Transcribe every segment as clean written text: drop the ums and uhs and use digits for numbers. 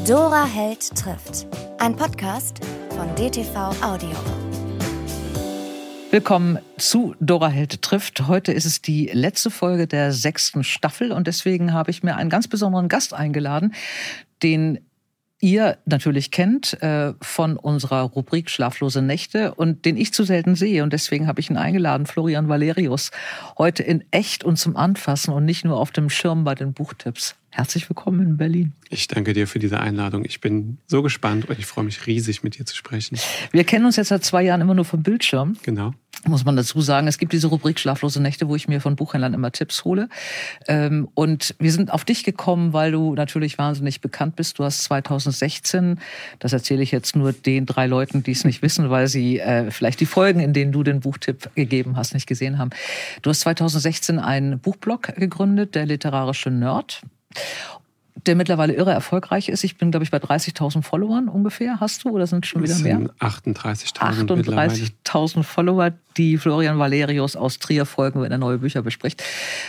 Dora Held trifft. Ein Podcast von DTV Audio. Willkommen zu Dora Held trifft. Heute ist es die letzte Folge der 6. Staffel und deswegen habe ich mir einen ganz besonderen Gast eingeladen, den ihr natürlich kennt von unserer Rubrik Schlaflose Nächte und den ich zu selten sehe. Und deswegen habe ich ihn eingeladen, Florian Valerius, heute in echt und zum Anfassen und nicht nur auf dem Schirm bei den Buchtipps. Herzlich willkommen in Berlin. Ich danke dir für diese Einladung. Ich bin so gespannt und ich freue mich riesig, mit dir zu sprechen. Wir kennen uns jetzt seit 2 Jahren immer nur vom Bildschirm. Genau. Muss man dazu sagen. Es gibt diese Rubrik Schlaflose Nächte, wo ich mir von Buchhändlern immer Tipps hole. Und wir sind auf dich gekommen, weil du natürlich wahnsinnig bekannt bist. Du hast 2016, das erzähle ich jetzt nur den 3 Leuten, die es nicht wissen, weil sie vielleicht die Folgen, in denen du den Buchtipp gegeben hast, nicht gesehen haben. Du hast 2016 einen Buchblog gegründet, der literarische Nerd, der mittlerweile irre erfolgreich ist. Ich bin, glaube ich, bei 30.000 Followern ungefähr. Hast du oder sind es schon wieder mehr? 38.000 38.000 Follower, die Florian Valerius aus Trier folgen, wenn er neue Bücher bespricht.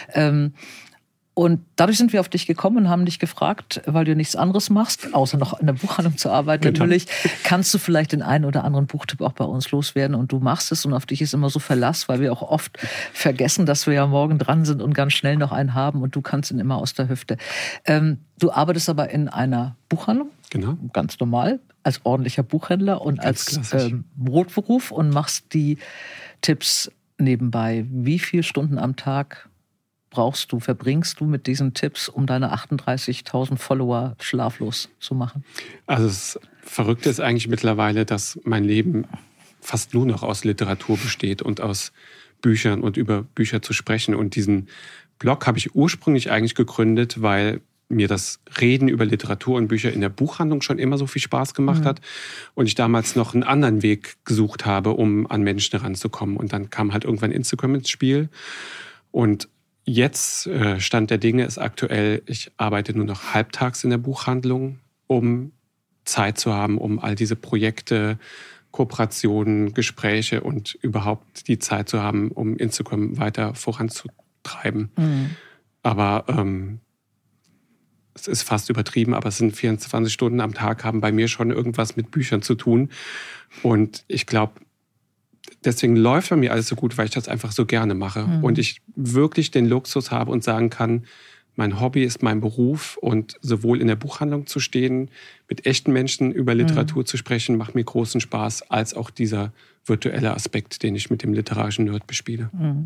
Und dadurch sind wir auf dich gekommen und haben dich gefragt, weil du nichts anderes machst, außer noch in der Buchhandlung zu arbeiten. Genau. Natürlich kannst du vielleicht den einen oder anderen Buchtipp auch bei uns loswerden und du machst es und auf dich ist immer so Verlass, weil wir auch oft vergessen, dass wir ja morgen dran sind und ganz schnell noch einen haben und du kannst ihn immer aus der Hüfte. Du arbeitest aber in einer Buchhandlung, genau, ganz normal, als ordentlicher Buchhändler und ganz als Brotberuf und machst die Tipps nebenbei. Wie viele Stunden am Tag verbringst du mit diesen Tipps, um deine 38.000 Follower schlaflos zu machen? Also das Verrückte ist eigentlich mittlerweile, dass mein Leben fast nur noch aus Literatur besteht und aus Büchern und über Bücher zu sprechen. Und diesen Blog habe ich ursprünglich eigentlich gegründet, weil mir das Reden über Literatur und Bücher in der Buchhandlung schon immer so viel Spaß gemacht hat. Und ich damals noch einen anderen Weg gesucht habe, um an Menschen heranzukommen. Und dann kam halt irgendwann Instagram ins Spiel. Und jetzt, Stand der Dinge ist aktuell, ich arbeite nur noch halbtags in der Buchhandlung, um Zeit zu haben, um all diese Projekte, Kooperationen, Gespräche und überhaupt die Zeit zu haben, um Instagram weiter voranzutreiben. Aber es ist fast übertrieben, aber es sind 24 Stunden am Tag, haben bei mir schon irgendwas mit Büchern zu tun. Und ich glaube, deswegen läuft bei mir alles so gut, weil ich das einfach so gerne mache. Und ich wirklich den Luxus habe und sagen kann, mein Hobby ist mein Beruf und sowohl in der Buchhandlung zu stehen, mit echten Menschen über Literatur zu sprechen, macht mir großen Spaß, als auch dieser virtuelle Aspekt, den ich mit dem literarischen Nerd bespiele.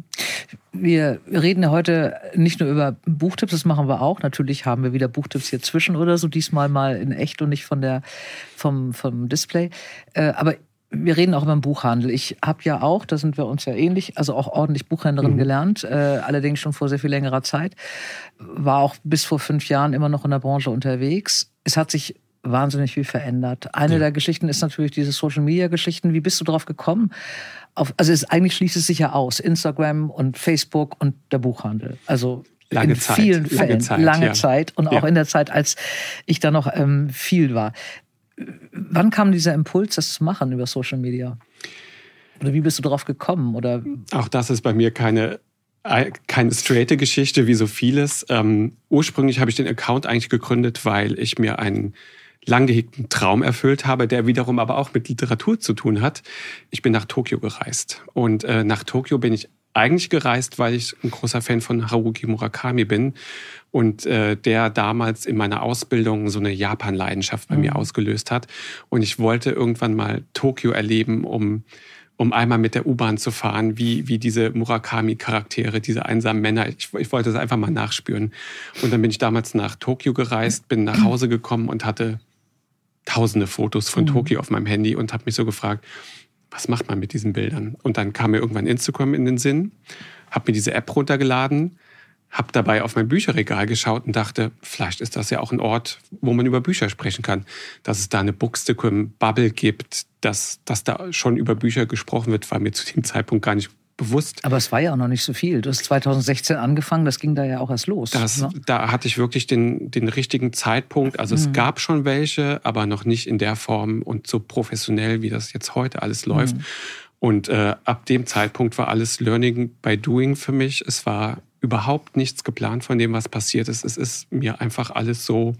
Wir reden ja heute nicht nur über Buchtipps, das machen wir auch. Natürlich haben wir wieder Buchtipps hier zwischen oder so, diesmal mal in echt und nicht vom Display. Aber wir reden auch über den Buchhandel. Ich habe ja auch, da sind wir uns ja ähnlich, also auch ordentlich Buchhändlerin gelernt, allerdings schon vor sehr viel längerer Zeit. War auch bis vor 5 Jahren immer noch in der Branche unterwegs. Es hat sich wahnsinnig viel verändert. Eine der Geschichten ist natürlich diese Social-Media-Geschichten. Wie bist du drauf gekommen? Eigentlich schließt es sich ja aus. Instagram und Facebook und der Buchhandel. Also in vielen Fällen. Lange Zeit. Und auch in der Zeit, als ich da noch viel war. Wann kam dieser Impuls, das zu machen über Social Media? Oder wie bist du drauf gekommen? Oder? Auch das ist bei mir keine straighte Geschichte, wie so vieles. Ursprünglich habe ich den Account eigentlich gegründet, weil ich mir einen lang gehegten Traum erfüllt habe, der wiederum aber auch mit Literatur zu tun hat. Ich bin nach Tokio gereist. Und nach Tokio bin ich eigentlich gereist, weil ich ein großer Fan von Haruki Murakami bin und der damals in meiner Ausbildung so eine Japan-Leidenschaft bei mir ausgelöst hat. Und ich wollte irgendwann mal Tokio erleben, um einmal mit der U-Bahn zu fahren, wie diese Murakami-Charaktere, diese einsamen Männer. Ich wollte das einfach mal nachspüren. Und dann bin ich damals nach Tokio gereist, bin nach Hause gekommen und hatte tausende Fotos von Tokio auf meinem Handy und habe mich so gefragt, was macht man mit diesen Bildern? Und dann kam mir irgendwann Instagram in den Sinn, habe mir diese App runtergeladen, habe dabei auf mein Bücherregal geschaut und dachte, vielleicht ist das ja auch ein Ort, wo man über Bücher sprechen kann. Dass es da eine Bookstagram-Bubble gibt, dass da schon über Bücher gesprochen wird, war mir zu dem Zeitpunkt gar nicht bewusst. Aber es war ja auch noch nicht so viel. Du hast 2016 angefangen, das ging da ja auch erst los. Da hatte ich wirklich den richtigen Zeitpunkt. Also es gab schon welche, aber noch nicht in der Form und so professionell, wie das jetzt heute alles läuft. Und ab dem Zeitpunkt war alles Learning by Doing für mich. Es war überhaupt nichts geplant von dem, was passiert ist. Es ist mir einfach alles so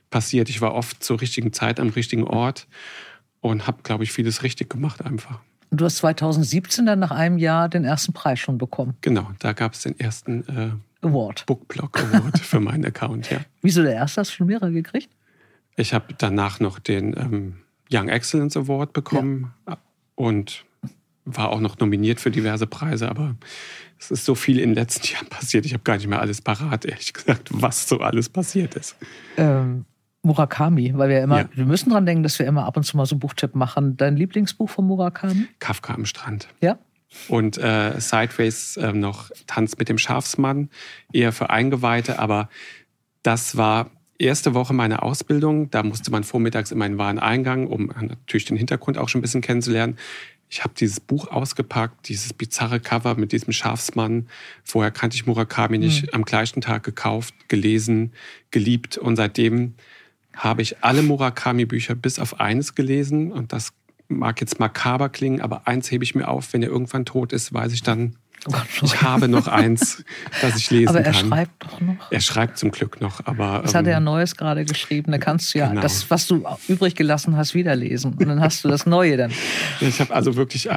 passiert. Ich war oft zur richtigen Zeit am richtigen Ort und habe, glaube ich, vieles richtig gemacht einfach. Und du hast 2017 dann nach einem Jahr den ersten Preis schon bekommen. Genau, da gab es den ersten Award. Bookblog Award für meinen Account, ja. Wieso der erste? Hast du schon mehrere gekriegt? Ich habe danach noch den Young Excellence Award bekommen und war auch noch nominiert für diverse Preise, aber es ist so viel in den letzten Jahren passiert. Ich habe gar nicht mehr alles parat, ehrlich gesagt, was so alles passiert ist. Murakami, weil wir müssen dran denken, dass wir immer ab und zu mal so einen Buchtipp machen. Dein Lieblingsbuch von Murakami? Kafka am Strand. Ja. Und Sideways noch Tanz mit dem Schafsmann, eher für Eingeweihte, aber das war erste Woche meiner Ausbildung. Da musste man vormittags in meinen Wareneingang, um natürlich den Hintergrund auch schon ein bisschen kennenzulernen. Ich habe dieses Buch ausgepackt, dieses bizarre Cover mit diesem Schafsmann. Vorher kannte ich Murakami nicht. Am gleichen Tag gekauft, gelesen, geliebt. Und seitdem habe ich alle Murakami-Bücher bis auf eines gelesen. Und das mag jetzt makaber klingen, aber eins hebe ich mir auf. Wenn er irgendwann tot ist, weiß ich dann, ich habe noch eins, das ich lesen kann. Aber er schreibt doch noch. Er schreibt zum Glück noch. Aber das hat er ja Neues gerade geschrieben. Da kannst du ja das, was du übrig gelassen hast, wieder lesen. Und dann hast du das Neue dann. Ich habe also wirklich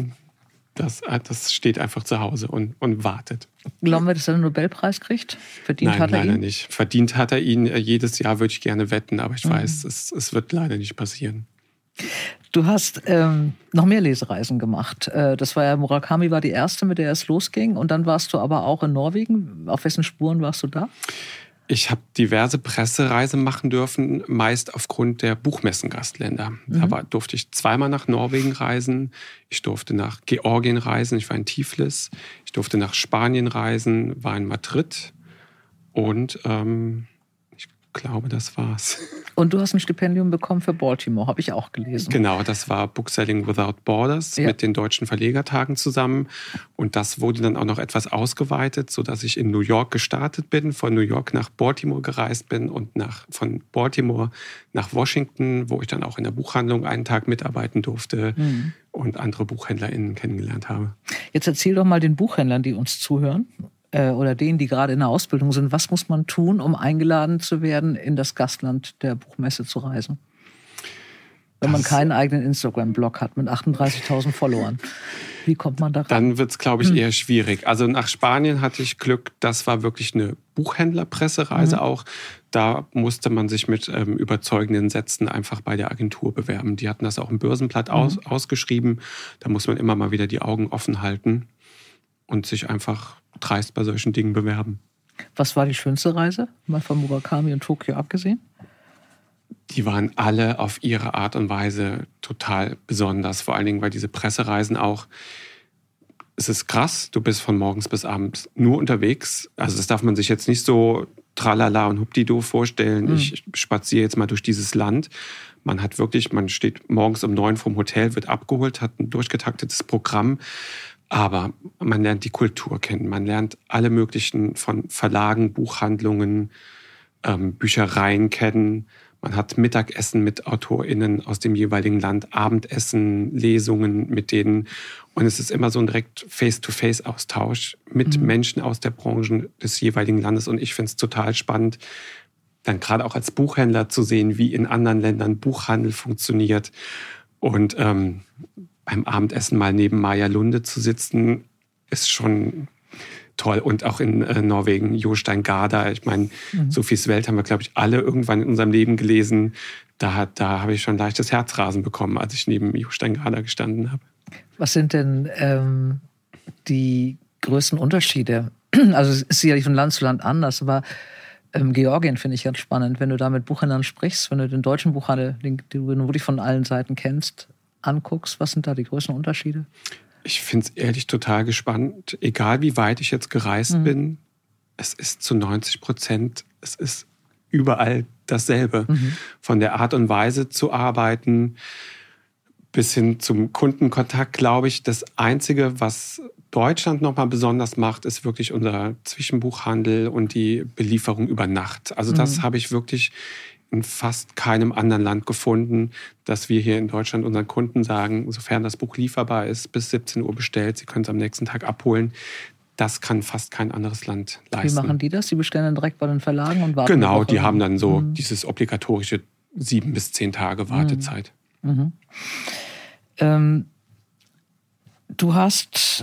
das steht einfach zu Hause und wartet. Glauben wir, dass er den Nobelpreis kriegt? Verdient hat er ihn? Nein, leider nicht. Verdient hat er ihn. Jedes Jahr würde ich gerne wetten, aber ich weiß, es wird leider nicht passieren. Du hast noch mehr Lesereisen gemacht. Das war ja, Murakami war die erste, mit der es losging. Und dann warst du aber auch in Norwegen. Auf wessen Spuren warst du da? Ich habe diverse Pressereisen machen dürfen, meist aufgrund der Buchmessengastländer. Da durfte ich zweimal nach Norwegen reisen. Ich durfte nach Georgien reisen. Ich war in Tiflis. Ich durfte nach Spanien reisen, war in Madrid. Und ich glaube, das war's. Und du hast ein Stipendium bekommen für Baltimore, habe ich auch gelesen. Genau, das war Bookselling Without Borders mit den deutschen Verlegertagen zusammen. Und das wurde dann auch noch etwas ausgeweitet, sodass ich in New York gestartet bin, von New York nach Baltimore gereist bin und von Baltimore nach Washington, wo ich dann auch in der Buchhandlung einen Tag mitarbeiten durfte und andere BuchhändlerInnen kennengelernt habe. Jetzt erzähl doch mal den Buchhändlern, die uns zuhören, oder denen, die gerade in der Ausbildung sind, was muss man tun, um eingeladen zu werden, in das Gastland der Buchmesse zu reisen? Wenn man keinen eigenen Instagram-Blog hat mit 38.000 Followern. Wie kommt man da rein? Dann wird es, glaube ich, eher schwierig. Also nach Spanien hatte ich Glück, das war wirklich eine Buchhändlerpressereise auch. Da musste man sich mit überzeugenden Sätzen einfach bei der Agentur bewerben. Die hatten das auch im Börsenblatt ausgeschrieben. Da muss man immer mal wieder die Augen offen halten und sich einfach dreist bei solchen Dingen bewerben. Was war die schönste Reise, mal von Murakami und Tokio abgesehen? Die waren alle auf ihre Art und Weise total besonders. Vor allen Dingen, weil diese Pressereisen auch, es ist krass, du bist von morgens bis abends nur unterwegs. Also das darf man sich jetzt nicht so tralala und hupdido vorstellen. Ich spaziere jetzt mal durch dieses Land. Man steht morgens um 9 vom Hotel, wird abgeholt, hat ein durchgetaktetes Programm. Aber man lernt die Kultur kennen. Man lernt alle möglichen von Verlagen, Buchhandlungen, Büchereien kennen. Man hat Mittagessen mit AutorInnen aus dem jeweiligen Land, Abendessen, Lesungen mit denen. Und es ist immer so ein direkt Face-to-Face-Austausch mit Menschen aus der Branche des jeweiligen Landes. Und ich finde es total spannend, dann gerade auch als Buchhändler zu sehen, wie in anderen Ländern Buchhandel funktioniert. Und beim Abendessen mal neben Maja Lunde zu sitzen, ist schon toll. Und auch in Norwegen, Jostein Gaarder. Ich meine, Sophies Welt haben wir, glaube ich, alle irgendwann in unserem Leben gelesen. Da habe ich schon ein leichtes Herzrasen bekommen, als ich neben Jostein Gaarder gestanden habe. Was sind denn die größten Unterschiede? Also es ist sicherlich von Land zu Land anders, aber Georgien finde ich ganz spannend. Wenn du da mit Buchhändlern sprichst, wenn du den deutschen Buchhandel, den du wirklich von allen Seiten kennst, anguckst, was sind da die größten Unterschiede? Ich finde es ehrlich total gespannt. Egal wie weit ich jetzt gereist bin, es ist zu 90%, es ist überall dasselbe. Von der Art und Weise zu arbeiten bis hin zum Kundenkontakt, glaube ich, das Einzige, was Deutschland nochmal besonders macht, ist wirklich unser Zwischenbuchhandel und die Belieferung über Nacht. Also das habe ich wirklich in fast keinem anderen Land gefunden, dass wir hier in Deutschland unseren Kunden sagen, sofern das Buch lieferbar ist, bis 17 Uhr bestellt, sie können es am nächsten Tag abholen. das kann fast kein anderes Land leisten. Wie machen die das? Die bestellen dann direkt bei den Verlagen und warten? Genau, die haben dann so dieses obligatorische 7 bis 10 Tage Wartezeit. Du hast,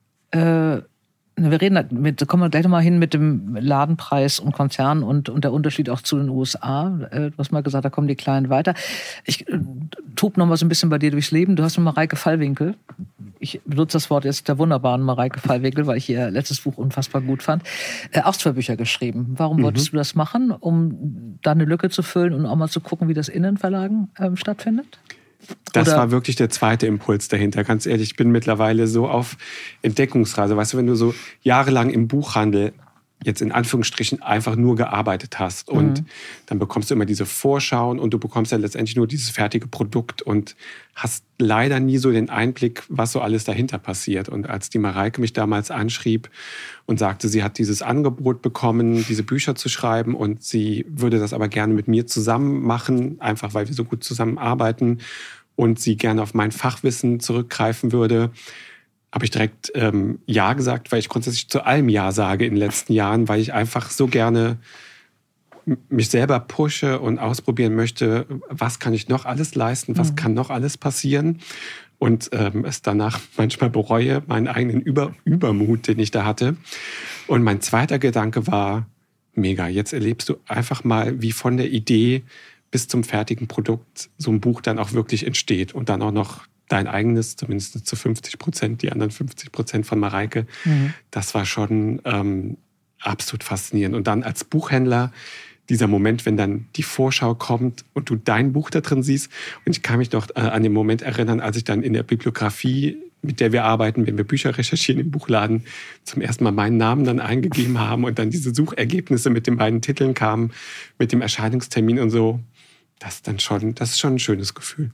wir reden, da kommen wir gleich nochmal hin mit dem Ladenpreis und Konzern und der Unterschied auch zu den USA. Du hast mal gesagt, da kommen die Kleinen weiter. Ich tob noch mal so ein bisschen bei dir durchs Leben. Du hast mit Mareike Fallwinkel, ich benutze das Wort jetzt der wunderbaren Mareike Fallwinkel, weil ich ihr letztes Buch unfassbar gut fand, auch 2 Bücher geschrieben. Warum wolltest du das machen? Um da eine Lücke zu füllen und auch mal zu gucken, wie das in den Verlagen stattfindet? Das war wirklich der zweite Impuls dahinter. Ganz ehrlich, ich bin mittlerweile so auf Entdeckungsreise. Weißt du, wenn du so jahrelang im Buchhandel jetzt in Anführungsstrichen einfach nur gearbeitet hast und dann bekommst du immer diese Vorschauen und du bekommst ja letztendlich nur dieses fertige Produkt und hast leider nie so den Einblick, was so alles dahinter passiert. Und als die Mareike mich damals anschrieb und sagte, sie hat dieses Angebot bekommen, diese Bücher zu schreiben und sie würde das aber gerne mit mir zusammen machen, einfach weil wir so gut zusammenarbeiten und sie gerne auf mein Fachwissen zurückgreifen würde, habe ich direkt Ja gesagt, weil ich grundsätzlich zu allem Ja sage in den letzten Jahren, weil ich einfach so gerne mich selber pushe und ausprobieren möchte, was kann ich noch alles leisten, was kann noch alles passieren und es danach manchmal bereue, meinen eigenen Übermut, den ich da hatte. Und mein zweiter Gedanke war, mega, jetzt erlebst du einfach mal, wie von der Idee bis zum fertigen Produkt so ein Buch dann auch wirklich entsteht und dann auch noch dein eigenes, zumindest zu 50%, die anderen 50% von Mareike. Das war schon absolut faszinierend. Und dann als Buchhändler dieser Moment, wenn dann die Vorschau kommt und du dein Buch da drin siehst. Und ich kann mich noch an den Moment erinnern, als ich dann in der Bibliografie, mit der wir arbeiten, wenn wir Bücher recherchieren im Buchladen, zum ersten Mal meinen Namen dann eingegeben haben und dann diese Suchergebnisse mit den beiden Titeln kamen, mit dem Erscheinungstermin und so. Das ist schon ein schönes Gefühl.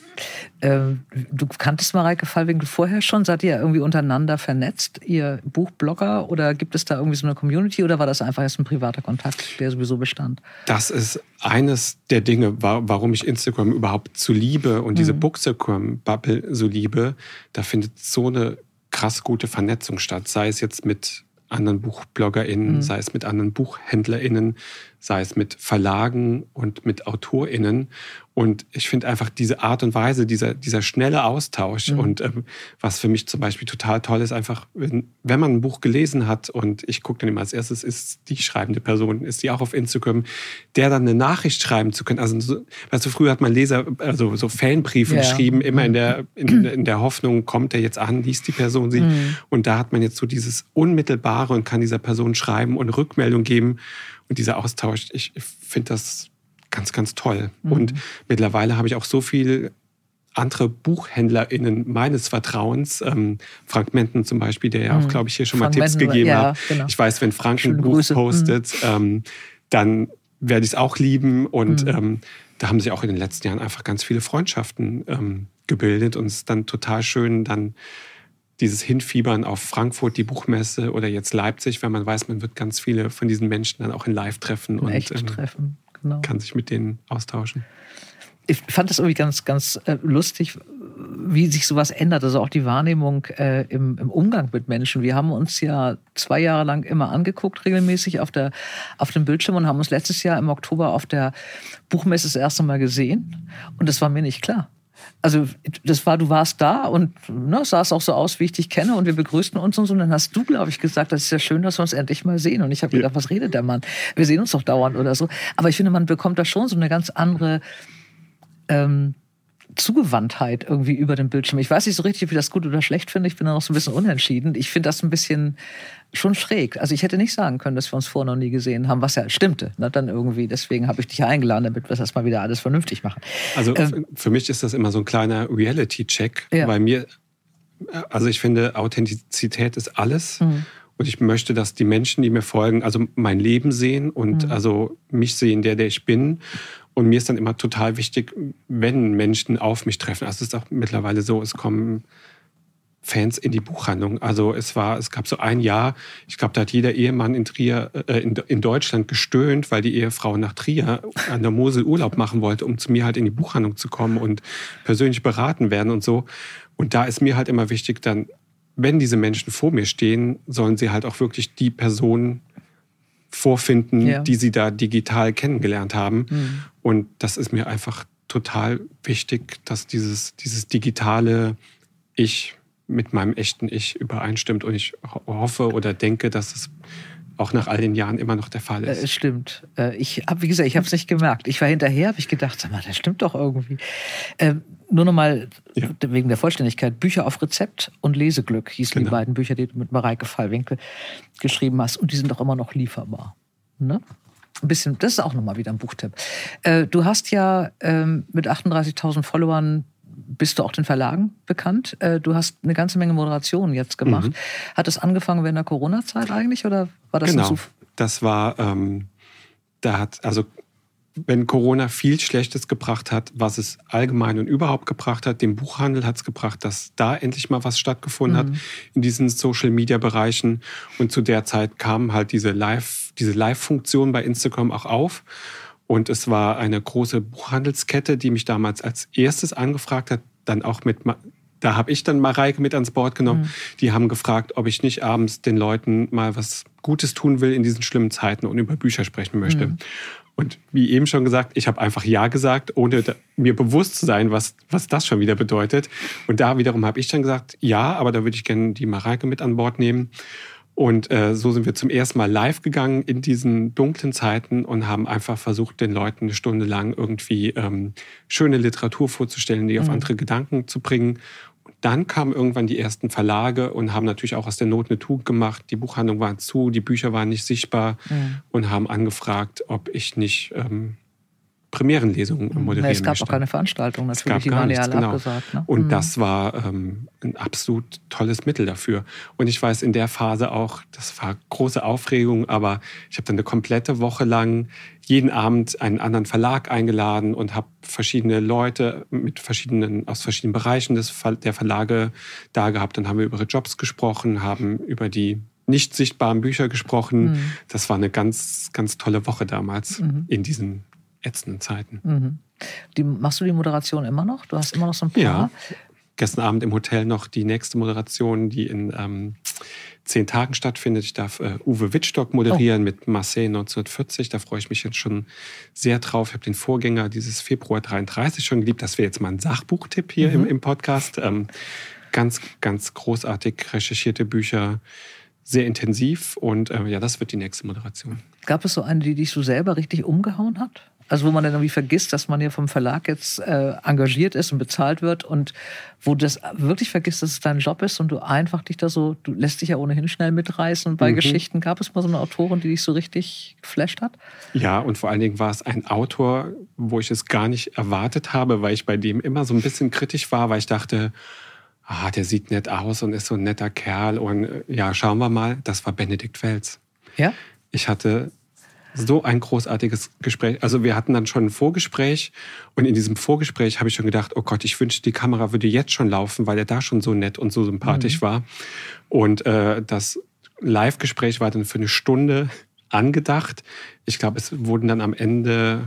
Du kanntest Mareike Fallwinkel vorher schon? Seid ihr irgendwie untereinander vernetzt, ihr Buchblogger? Oder gibt es da irgendwie so eine Community? Oder war das einfach erst ein privater Kontakt, der sowieso bestand? Das ist eines der Dinge, warum ich Instagram überhaupt so liebe und diese Bookstagram-Bubble so liebe. Da findet so eine krass gute Vernetzung statt. Sei es jetzt mit anderen BuchbloggerInnen, sei es mit anderen BuchhändlerInnen, sei es mit Verlagen und mit AutorInnen. Und ich finde einfach diese Art und Weise, dieser schnelle Austausch und was für mich zum Beispiel total toll ist, einfach, wenn man ein Buch gelesen hat und ich gucke dann immer als erstes, ist die schreibende Person, ist die auch auf Instagram, der dann eine Nachricht schreiben zu können. Also, weißt du, früher hat man so Fanbriefe geschrieben, immer in der Hoffnung, kommt der jetzt an, liest die Person sie. Und da hat man jetzt so dieses Unmittelbare und kann dieser Person schreiben und Rückmeldung geben. Und dieser Austausch, ich finde das ganz, ganz toll. Und mittlerweile habe ich auch so viel andere BuchhändlerInnen meines Vertrauens, Frank Menten zum Beispiel, der ja auch, glaube ich, hier schon Frank mal Tipps Menten, gegeben hat. Genau. Ich weiß, wenn Frank ein Buch postet, dann werde ich es auch lieben. Und da haben sich auch in den letzten Jahren einfach ganz viele Freundschaften gebildet. Und es ist dann total schön, dann dieses Hinfiebern auf Frankfurt, die Buchmesse oder jetzt Leipzig, wenn man weiß, man wird ganz viele von diesen Menschen dann auch in Live treffen und treffen, genau. Kann sich mit denen austauschen. Ich fand das irgendwie ganz, ganz lustig, wie sich sowas ändert. Also auch die Wahrnehmung im Umgang mit Menschen. Wir haben uns ja 2 Jahre lang immer angeguckt, regelmäßig auf dem Bildschirm und haben uns letztes Jahr im Oktober auf der Buchmesse das erste Mal gesehen. Und das war mir nicht klar. Also du warst da und es sah auch so aus, wie ich dich kenne und wir begrüßten uns und so. Und dann hast du, glaube ich, gesagt, das ist ja schön, dass wir uns endlich mal sehen. Und ich habe gedacht, was redet der Mann? Wir sehen uns doch dauernd oder so. Aber ich finde, man bekommt da schon so eine ganz andere Zugewandtheit irgendwie über den Bildschirm. Ich weiß nicht so richtig, ob ich das gut oder schlecht finde. Ich bin da noch so ein bisschen unentschieden. Ich finde das ein bisschen schon schräg. Also ich hätte nicht sagen können, dass wir uns vorher noch nie gesehen haben, was ja stimmte. Dann irgendwie, deswegen habe ich dich ja eingeladen, damit wir das mal wieder alles vernünftig machen. Also für mich ist das immer so ein kleiner Reality-Check, weil also ich finde, Authentizität ist alles. Und ich möchte, dass die Menschen, die mir folgen, also mein Leben sehen und also mich sehen, der ich bin. Und mir ist dann immer total wichtig, wenn Menschen auf mich treffen. Also es ist auch mittlerweile so, es kommen Fans in die Buchhandlung. Also es gab so ein Jahr, ich glaube, da hat jeder Ehemann in Trier, in Deutschland gestöhnt, weil die Ehefrau nach Trier an der Mosel Urlaub machen wollte, um zu mir halt in die Buchhandlung zu kommen und persönlich beraten werden und so. Und da ist mir halt immer wichtig, dann wenn diese Menschen vor mir stehen, sollen sie halt auch wirklich die Person vorfinden, die sie da digital kennengelernt haben. Und das ist mir einfach total wichtig, dass dieses digitale Ich mit meinem echten Ich übereinstimmt. Und ich hoffe oder denke, dass es auch nach all den Jahren immer noch der Fall ist. Stimmt. Ich habe es nicht gemerkt. Ich war hinterher, habe ich gedacht, sag mal, das stimmt doch irgendwie. Nur nochmal wegen der Vollständigkeit. Bücher auf Rezept und Leseglück hießen die beiden Bücher, die du mit Mareike Fallwinkel geschrieben hast. Und die sind doch immer noch lieferbar. Ne? Ein bisschen, das ist auch nochmal wieder ein Buchtipp. Du hast ja mit 38.000 Followern bist du auch den Verlagen bekannt. Du hast eine ganze Menge Moderationen jetzt gemacht. Hat das angefangen während der Corona-Zeit eigentlich oder war das Genau, das war, wenn Corona viel Schlechtes gebracht hat, was es allgemein und überhaupt gebracht hat, dem Buchhandel hat es gebracht, dass da endlich mal was stattgefunden hat in diesen Social-Media-Bereichen. Und zu der Zeit kam halt diese Live-Funktion bei Instagram auch auf. Und es war eine große Buchhandelskette, die mich damals als erstes angefragt hat, dann auch da habe ich dann Mareike mit ans Board genommen. Die haben gefragt, ob ich nicht abends den Leuten mal was Gutes tun will in diesen schlimmen Zeiten und über Bücher sprechen möchte. Und wie eben schon gesagt, ich habe einfach Ja gesagt, ohne mir bewusst zu sein, was das schon wieder bedeutet. Und da wiederum habe ich dann gesagt, ja, aber da würde ich gerne die Mareike mit an Bord nehmen. Und so sind wir zum ersten Mal live gegangen in diesen dunklen Zeiten und haben einfach versucht, den Leuten eine Stunde lang irgendwie schöne Literatur vorzustellen, die auf andere Gedanken zu bringen. Und dann kamen irgendwann die ersten Verlage und haben natürlich auch aus der Not eine Tugend gemacht. Die Buchhandlung war zu, die Bücher waren nicht sichtbar und haben angefragt, ob ich nicht Premierenlesungen moderieren möchte. Es gab auch keine Veranstaltung, natürlich, die waren ja alle abgesagt. Ne? Und das war ein absolut tolles Mittel dafür. Und ich weiß, in der Phase auch, das war große Aufregung, aber ich habe dann eine komplette Woche lang jeden Abend einen anderen Verlag eingeladen und habe verschiedene Leute aus verschiedenen Bereichen der Verlage da gehabt. Dann haben wir über ihre Jobs gesprochen, haben über die nicht sichtbaren Bücher gesprochen. Das war eine ganz, ganz tolle Woche damals in diesen ätzenden Zeiten. Machst du die Moderation immer noch? Du hast immer noch so ein paar? Ja, gestern Abend im Hotel noch die nächste Moderation, die in 10 Tagen stattfindet. Ich darf Uwe Wittstock moderieren mit Marseille 1940. Da freue ich mich jetzt schon sehr drauf. Ich habe den Vorgänger dieses Februar 33 schon geliebt. Das wäre jetzt mal ein Sachbuchtipp hier im Podcast. Ganz, ganz großartig recherchierte Bücher. Sehr intensiv und das wird die nächste Moderation. Gab es so eine, die dich so selber richtig umgehauen hat? Also wo man dann irgendwie vergisst, dass man ja vom Verlag jetzt engagiert ist und bezahlt wird und wo du das wirklich vergisst, dass es dein Job ist und du einfach dich du lässt dich ja ohnehin schnell mitreißen bei Geschichten. Gab es mal so eine Autorin, die dich so richtig geflasht hat? Ja, und vor allen Dingen war es ein Autor, wo ich es gar nicht erwartet habe, weil ich bei dem immer so ein bisschen kritisch war, weil ich dachte, der sieht nett aus und ist so ein netter Kerl und schauen wir mal, das war Benedikt Welz. Ja? Ich hatte so ein großartiges Gespräch. Also wir hatten dann schon ein Vorgespräch und in diesem Vorgespräch habe ich schon gedacht, oh Gott, ich wünschte, die Kamera würde jetzt schon laufen, weil er da schon so nett und so sympathisch war. Und das Live-Gespräch war dann für eine Stunde angedacht. Ich glaube, es wurden dann am Ende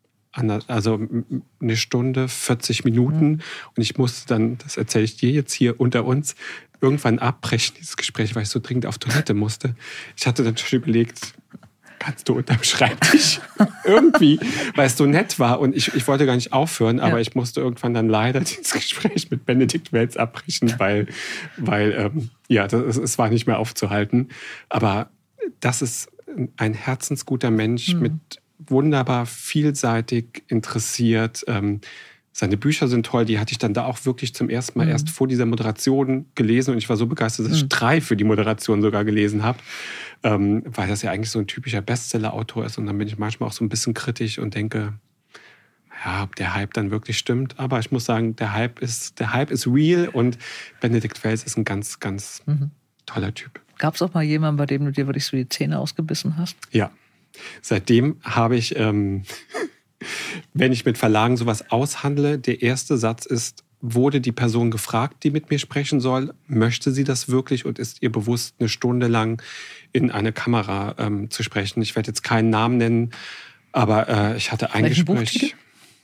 eine Stunde, 40 Minuten. Und ich musste dann, das erzähle ich dir jetzt hier unter uns, irgendwann abbrechen, dieses Gespräch, weil ich so dringend auf Toilette musste. Ich hatte dann schon überlegt, kannst du unterm Schreibtisch irgendwie, weil es so nett war und ich wollte gar nicht aufhören, aber ich musste irgendwann dann leider dieses Gespräch mit Benedikt Welz abbrechen, weil es war nicht mehr aufzuhalten. Aber das ist ein herzensguter Mensch mit wunderbar vielseitig interessiert. Seine Bücher sind toll, die hatte ich dann da auch wirklich zum ersten Mal erst vor dieser Moderation gelesen und ich war so begeistert, dass ich 3 für die Moderation sogar gelesen habe, weil das ja eigentlich so ein typischer Bestseller-Autor ist und dann bin ich manchmal auch so ein bisschen kritisch und denke, ob der Hype dann wirklich stimmt, aber ich muss sagen, der Hype ist real und Benedikt Welz ist ein ganz, ganz toller Typ. Gab es auch mal jemanden, bei dem du dir wirklich so die Zähne ausgebissen hast? Ja, seitdem habe ich... wenn ich mit Verlagen sowas aushandle, der erste Satz ist, wurde die Person gefragt, die mit mir sprechen soll, möchte sie das wirklich und ist ihr bewusst, eine Stunde lang in eine Kamera zu sprechen. Ich werde jetzt keinen Namen nennen, aber ich hatte ein Welchen Gespräch. Buchtitel?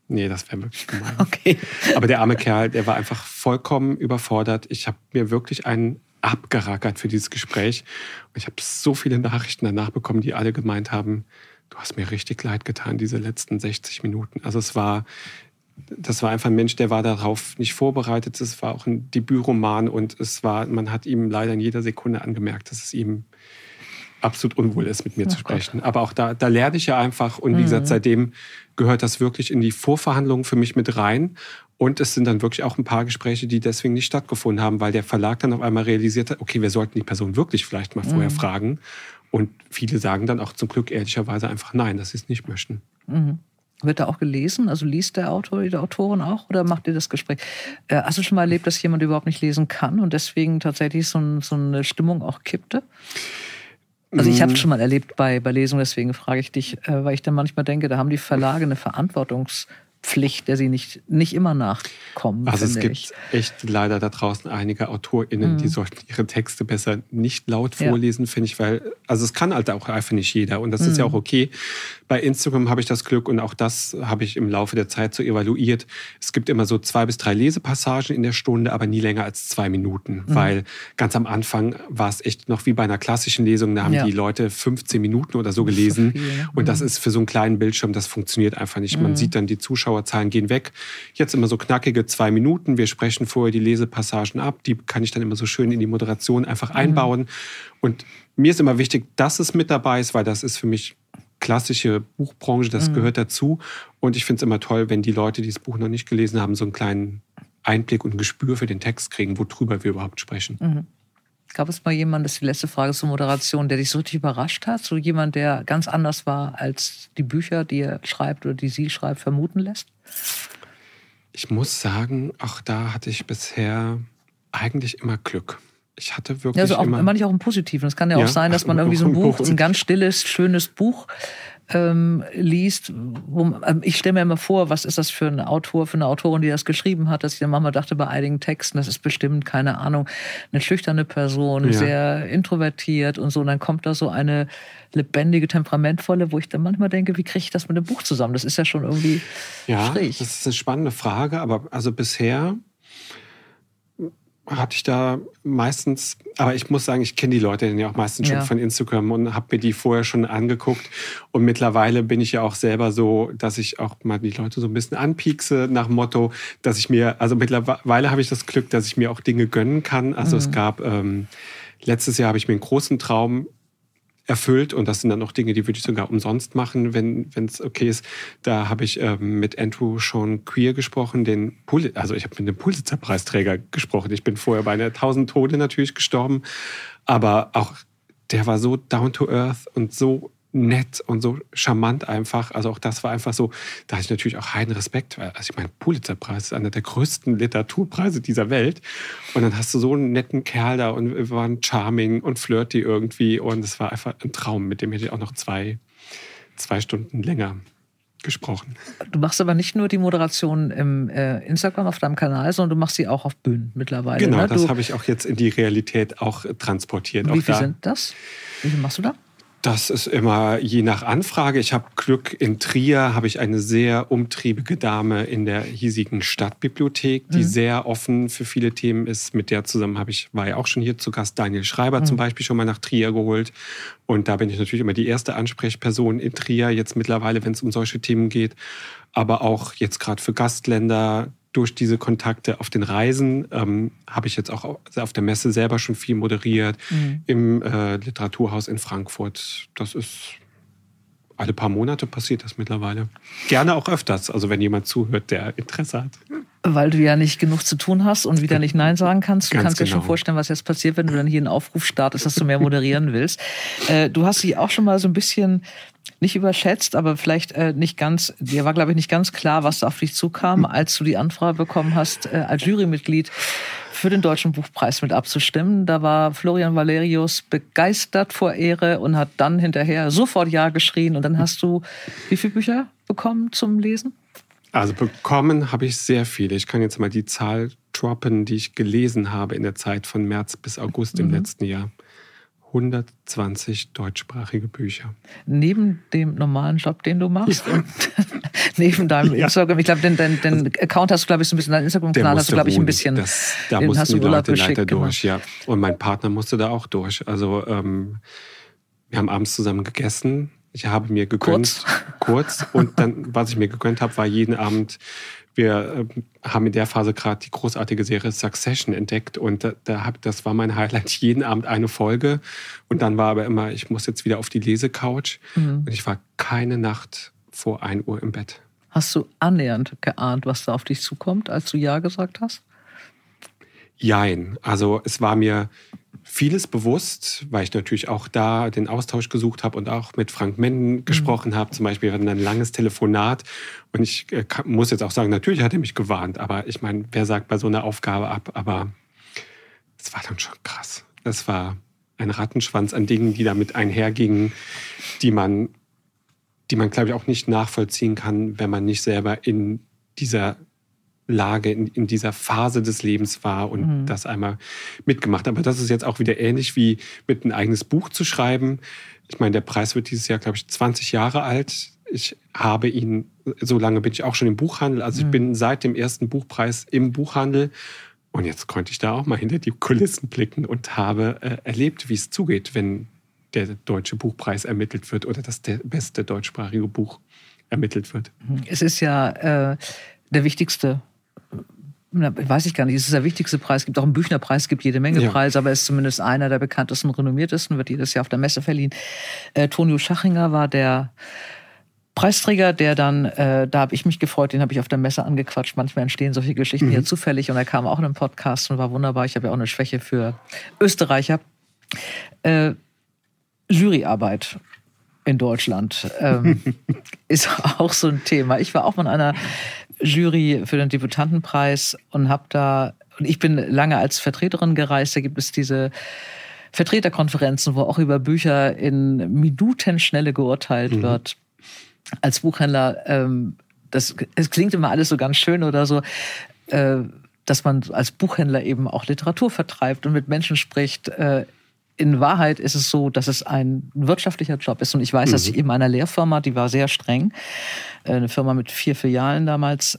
Nee, das wäre wirklich gemein. Okay. Aber der arme Kerl, der war einfach vollkommen überfordert. Ich habe mir wirklich einen abgerackert für dieses Gespräch. Und ich habe so viele Nachrichten danach bekommen, die alle gemeint haben, du hast mir richtig leid getan, diese letzten 60 Minuten. Also das war einfach ein Mensch, der war darauf nicht vorbereitet. Es war auch ein Debütroman und man hat ihm leider in jeder Sekunde angemerkt, dass es ihm absolut unwohl ist, mit mir zu sprechen. Aber auch da lerne ich ja einfach. Und wie gesagt, seitdem gehört das wirklich in die Vorverhandlungen für mich mit rein. Und es sind dann wirklich auch ein paar Gespräche, die deswegen nicht stattgefunden haben, weil der Verlag dann auf einmal realisiert hat, okay, wir sollten die Person wirklich vielleicht mal vorher fragen. Und viele sagen dann auch zum Glück ehrlicherweise einfach nein, dass sie es nicht möchten. Wird da auch gelesen? Also liest der Autor, die Autorin auch? Oder macht ihr das Gespräch? Hast du schon mal erlebt, dass jemand überhaupt nicht lesen kann und deswegen tatsächlich so eine Stimmung auch kippte? Also ich habe es schon mal erlebt bei Lesungen, deswegen frage ich dich, weil ich dann manchmal denke, da haben die Verlage eine Verantwortungspflicht, der sie nicht immer nachkommen. Also es gibt echt leider da draußen einige AutorInnen, die sollten ihre Texte besser nicht laut vorlesen, finde ich, weil, also es kann halt auch einfach nicht jeder und das ist ja auch okay. Bei Instagram habe ich das Glück und auch das habe ich im Laufe der Zeit so evaluiert. Es gibt immer so 2 bis 3 Lesepassagen in der Stunde, aber nie länger als 2 Minuten, weil ganz am Anfang war es echt noch wie bei einer klassischen Lesung, da haben die Leute 15 Minuten oder so gelesen und das ist für so einen kleinen Bildschirm, das funktioniert einfach nicht. Man sieht dann, die Zuschauerzahlen gehen weg. Jetzt immer so knackige 2 Minuten, wir sprechen vorher die Lesepassagen ab, die kann ich dann immer so schön in die Moderation einfach einbauen und mir ist immer wichtig, dass es mit dabei ist, weil das ist für mich klassische Buchbranche, das gehört dazu. Und ich finde es immer toll, wenn die Leute, die das Buch noch nicht gelesen haben, so einen kleinen Einblick und ein Gespür für den Text kriegen, worüber wir überhaupt sprechen. Gab es mal jemanden, das ist die letzte Frage zur Moderation, der dich so richtig überrascht hat? So jemand, der ganz anders war, als die Bücher, die er schreibt oder die sie schreibt, vermuten lässt? Ich muss sagen, auch da hatte ich bisher eigentlich immer Glück. Ich hatte wirklich also auch, manchmal auch im Positiven. Es kann ja auch sein, dass man irgendwie so ein Buch, ein ganz stilles, schönes Buch liest. Ich stelle mir immer vor, was ist das für ein Autor, für eine Autorin, die das geschrieben hat, dass ich dann manchmal dachte, bei einigen Texten, das ist bestimmt, keine Ahnung, eine schüchterne Person, sehr introvertiert und so. Und dann kommt da so eine lebendige, temperamentvolle, wo ich dann manchmal denke, wie kriege ich das mit dem Buch zusammen? Das ist ja schon irgendwie schräg. Das ist eine spannende Frage, aber also bisher hatte ich da meistens, aber ich muss sagen, ich kenne die Leute ja auch meistens schon von Instagram und habe mir die vorher schon angeguckt und mittlerweile bin ich ja auch selber so, dass ich auch mal die Leute so ein bisschen anpiekse nach dem Motto, dass ich mir, also mittlerweile habe ich das Glück, dass ich mir auch Dinge gönnen kann. Also es gab, letztes Jahr habe ich mir einen großen Traum erfüllt und das sind dann auch Dinge, die würde ich sogar umsonst machen, wenn es okay ist. Da habe ich mit Andrew Sean Queer gesprochen, also ich habe mit dem Pulitzer-Preisträger gesprochen. Ich bin vorher bei einer 1000 Tode natürlich gestorben, aber auch der war so down to earth und so nett und so charmant einfach. Also auch das war einfach so, da hatte ich natürlich auch heiden Respekt. Also ich meine, Pulitzer-Preis ist einer der größten Literaturpreise dieser Welt. Und dann hast du so einen netten Kerl da und wir waren charming und flirty irgendwie. Und es war einfach ein Traum, mit dem hätte ich auch noch zwei Stunden länger gesprochen. Du machst aber nicht nur die Moderation im Instagram auf deinem Kanal, sondern du machst sie auch auf Bühnen mittlerweile. Genau, ne? das habe ich auch jetzt in die Realität auch transportiert. Wie viel sind das? Wie viel machst du da? Das ist immer je nach Anfrage. Ich habe Glück, in Trier habe ich eine sehr umtriebige Dame in der hiesigen Stadtbibliothek, die sehr offen für viele Themen ist. Mit der zusammen war ja auch schon hier zu Gast Daniel Schreiber zum Beispiel schon mal nach Trier geholt. Und da bin ich natürlich immer die erste Ansprechperson in Trier, jetzt mittlerweile, wenn es um solche Themen geht. Aber auch jetzt gerade für Gastländer. Durch diese Kontakte auf den Reisen habe ich jetzt auch auf der Messe selber schon viel moderiert, im Literaturhaus in Frankfurt. Das ist alle paar Monate passiert das mittlerweile. Gerne auch öfters, also wenn jemand zuhört, der Interesse hat. Weil du ja nicht genug zu tun hast und wieder nicht Nein sagen kannst. Du kannst dir schon vorstellen, was jetzt passiert, wenn du dann hier einen Aufruf startest, dass du mehr moderieren willst. Du hast sie auch schon mal so ein bisschen nicht überschätzt, aber vielleicht nicht ganz, dir war, glaube ich, nicht ganz klar, was da auf dich zukam, als du die Anfrage bekommen hast, als Jurymitglied für den Deutschen Buchpreis mit abzustimmen. Da war Florian Valerius begeistert vor Ehre und hat dann hinterher sofort Ja geschrien. Und dann hast du wie viele Bücher bekommen zum Lesen? Also bekommen habe ich sehr viele. Ich kann jetzt mal die Zahl droppen, die ich gelesen habe in der Zeit von März bis August im letzten Jahr. 120 deutschsprachige Bücher. Neben dem normalen Job, den du machst. Ja. neben deinem Instagram. Ich glaube, den Account hast du, glaube ich, so ein bisschen, deinen Instagram-Kanal hast du, glaube ich, ein bisschen. Da mussten die Leute leider genau. durch, ja. Und mein Partner musste da auch durch. Also wir haben abends zusammen gegessen. Ich habe mir gegönnt. Kurz. Und dann, was ich mir gegönnt habe, war jeden Abend. Wir haben in der Phase gerade die großartige Serie Succession entdeckt und das war mein Highlight, jeden Abend eine Folge. Und dann war aber immer, ich muss jetzt wieder auf die Lesecouch. Und ich war keine Nacht vor 1 Uhr im Bett. Hast du annähernd geahnt, was da auf dich zukommt, als du Ja gesagt hast? Jein. Also es war mir vieles bewusst, weil ich natürlich auch da den Austausch gesucht habe und auch mit Frank Menden gesprochen habe. Zum Beispiel, wir hatten ein langes Telefonat und ich muss jetzt auch sagen, natürlich hat er mich gewarnt, aber ich meine, wer sagt bei so einer Aufgabe ab? Aber es war dann schon krass. Es war ein Rattenschwanz an Dingen, die damit einhergingen, die man, glaube ich, auch nicht nachvollziehen kann, wenn man nicht selber in dieser Lage, in dieser Phase des Lebens war und das einmal mitgemacht. Aber das ist jetzt auch wieder ähnlich wie mit ein eigenes Buch zu schreiben. Ich meine, der Preis wird dieses Jahr, glaube ich, 20 Jahre alt. Ich habe ihn, so lange bin ich auch schon im Buchhandel. Also ich bin seit dem ersten Buchpreis im Buchhandel. Und jetzt konnte ich da auch mal hinter die Kulissen blicken und habe erlebt, wie es zugeht, wenn der Deutsche Buchpreis ermittelt wird oder das beste deutschsprachige Buch ermittelt wird. Es ist ja der wichtigste, weiß ich gar nicht, es ist der wichtigste Preis. Es gibt auch einen Büchnerpreis, es gibt jede Menge Preise, aber es ist zumindest einer der bekanntesten und renommiertesten, wird jedes Jahr auf der Messe verliehen. Tonio Schachinger war der Preisträger, der dann, da habe ich mich gefreut, den habe ich auf der Messe angequatscht. Manchmal entstehen solche Geschichten hier zufällig und er kam auch in einem Podcast und war wunderbar. Ich habe ja auch eine Schwäche für Österreicher. Juryarbeit in Deutschland ist auch so ein Thema. Ich war auch mal in einer Jury für den Debütantenpreis und ich bin lange als Vertreterin gereist. Da gibt es diese Vertreterkonferenzen, wo auch über Bücher in Minutenschnelle geurteilt wird. Als Buchhändler, es klingt immer alles so ganz schön oder so, dass man als Buchhändler eben auch Literatur vertreibt und mit Menschen spricht. In Wahrheit ist es so, dass es ein wirtschaftlicher Job ist. Und ich weiß, dass ich in meiner Lehrfirma, die war sehr streng, eine Firma mit 4 Filialen damals,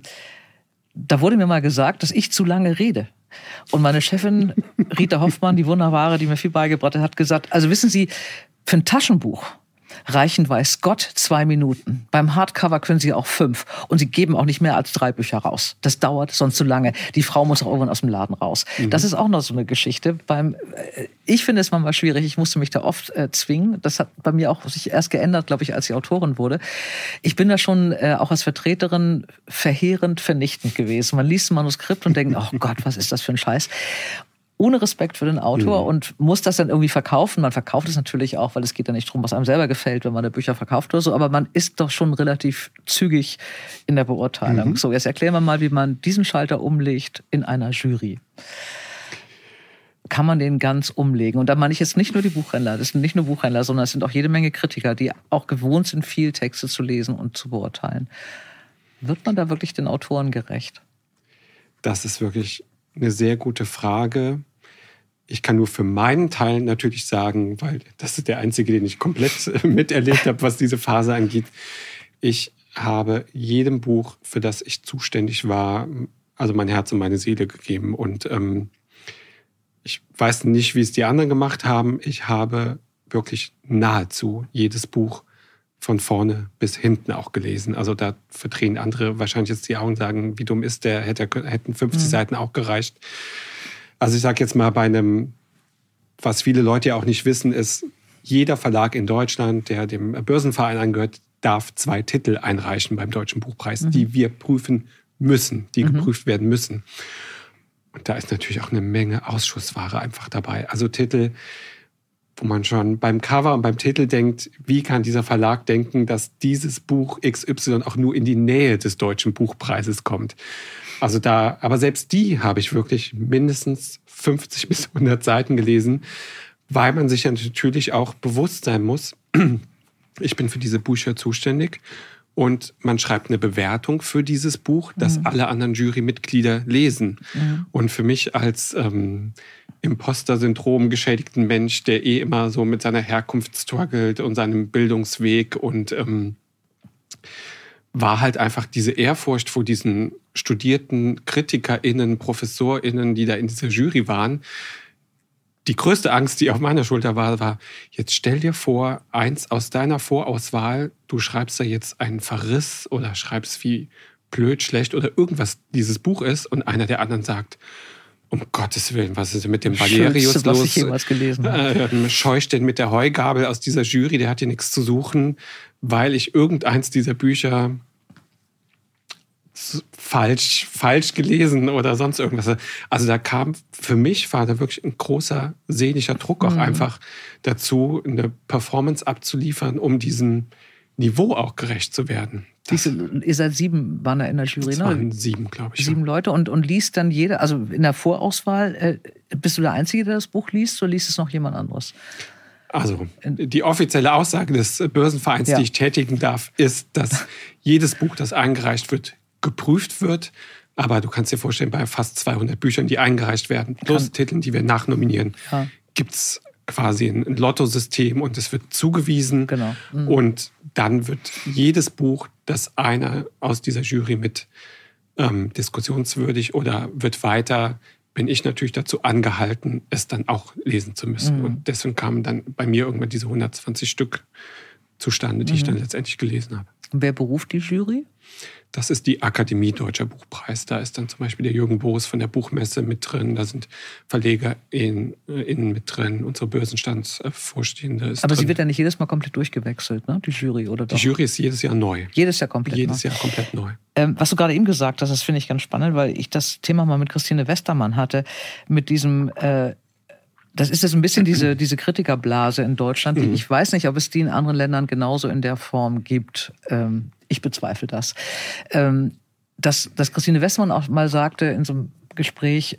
da wurde mir mal gesagt, dass ich zu lange rede. Und meine Chefin, Rita Hoffmann, die Wunderbare, die mir viel beigebracht hat, hat gesagt, also wissen Sie, für ein Taschenbuch reichen, weiß Gott, 2 Minuten. Beim Hardcover können Sie auch 5. Und Sie geben auch nicht mehr als 3 Bücher raus. Das dauert sonst zu lange. Die Frau muss auch irgendwann aus dem Laden raus. Das ist auch noch so eine Geschichte. Ich finde es manchmal schwierig. Ich musste mich da oft zwingen. Das hat bei mir auch sich erst geändert, glaube ich, als ich Autorin wurde. Ich bin da schon auch als Vertreterin verheerend vernichtend gewesen. Man liest ein Manuskript und denkt, oh Gott, was ist das für ein Scheiß? Ohne Respekt für den Autor und muss das dann irgendwie verkaufen. Man verkauft es natürlich auch, weil es geht ja nicht darum, was einem selber gefällt, wenn man Bücher verkauft oder so. Aber man ist doch schon relativ zügig in der Beurteilung. So, jetzt erklären wir mal, wie man diesen Schalter umlegt in einer Jury. Kann man den ganz umlegen? Und da meine ich jetzt nicht nur die Buchhändler, das sind nicht nur Buchhändler, sondern es sind auch jede Menge Kritiker, die auch gewohnt sind, viel Texte zu lesen und zu beurteilen. Wird man da wirklich den Autoren gerecht? Das ist wirklich eine sehr gute Frage. Ich kann nur für meinen Teil natürlich sagen, weil das ist der einzige, den ich komplett miterlebt habe, was diese Phase angeht. Ich habe jedem Buch, für das ich zuständig war, also mein Herz und meine Seele gegeben. Und ich weiß nicht, wie es die anderen gemacht haben. Ich habe wirklich nahezu jedes Buch von vorne bis hinten auch gelesen. Also da verdrehen andere wahrscheinlich jetzt die Augen, sagen, wie dumm ist der, hätten 50 Seiten auch gereicht. Also ich sage jetzt mal, bei einem, was viele Leute ja auch nicht wissen, ist, jeder Verlag in Deutschland, der dem Börsenverein angehört, darf 2 Titel einreichen beim Deutschen Buchpreis, die wir prüfen müssen, die geprüft werden müssen. Und da ist natürlich auch eine Menge Ausschussware einfach dabei. Also Titel, wo man schon beim Cover und beim Titel denkt, wie kann dieser Verlag denken, dass dieses Buch XY auch nur in die Nähe des Deutschen Buchpreises kommt. Also aber selbst die habe ich wirklich mindestens 50 bis 100 Seiten gelesen, weil man sich ja natürlich auch bewusst sein muss, ich bin für diese Bücher zuständig und man schreibt eine Bewertung für dieses Buch, das alle anderen Jurymitglieder lesen. Und für mich als Imposter-Syndrom geschädigten Mensch, der immer so mit seiner Herkunft struggelt und seinem Bildungsweg und war halt einfach diese Ehrfurcht vor diesen studierten KritikerInnen, ProfessorInnen, die da in dieser Jury waren. Die größte Angst, die auf meiner Schulter war, jetzt stell dir vor, eins aus deiner Vorauswahl, du schreibst da jetzt einen Verriss oder schreibst wie blöd, schlecht oder irgendwas dieses Buch ist und einer der anderen sagt, um Gottes Willen, was ist denn mit dem Valerius los? Was ich jemals gelesen habe. Scheucht denn mit der Heugabel aus dieser Jury, der hat hier nichts zu suchen, weil ich irgendeins dieser Bücher falsch gelesen oder sonst irgendwas. Also für mich war da wirklich ein großer seelischer Druck auch einfach dazu, eine Performance abzuliefern, um diesem Niveau auch gerecht zu werden. Ihr seid 7, waren da in der Jury, ne? Waren 7, glaube ich. 7 Leute und liest dann jeder, also in der Vorauswahl, bist du der Einzige, der das Buch liest, oder liest es noch jemand anderes? Also die offizielle Aussage des Börsenvereins, die ich tätigen darf, ist, dass jedes Buch, das eingereicht wird, geprüft wird. Aber du kannst dir vorstellen, bei fast 200 Büchern, die eingereicht werden, plus Titeln, die wir nachnominieren, gibt es quasi ein Lottosystem und es wird zugewiesen. Genau. Und dann wird jedes Buch, das einer aus dieser Jury mit diskussionswürdig oder wird weiter, bin ich natürlich dazu angehalten, es dann auch lesen zu müssen. Und deswegen kamen dann bei mir irgendwann diese 120 Stück zustande, die ich dann letztendlich gelesen habe. Und wer beruft die Jury? Das ist die Akademie Deutscher Buchpreis. Da ist dann zum Beispiel der Jürgen Boos von der Buchmesse mit drin. Da sind VerlegerInnen mit drin. Unsere Börsenstandsvorstehende ist Aber drin. sie wird ja nicht jedes Mal komplett durchgewechselt, ne? Die Jury, oder doch? Die Jury ist jedes Jahr neu. Jedes Jahr komplett neu. Was du gerade eben gesagt hast, das finde ich ganz spannend, weil ich das Thema mal mit Christine Westermann hatte, mit diesem... Das ist jetzt ein bisschen diese Kritikerblase in Deutschland. Ich weiß nicht, ob es die in anderen Ländern genauso in der Form gibt. Ich bezweifle das. Dass Christine Westermann auch mal sagte in so einem Gespräch,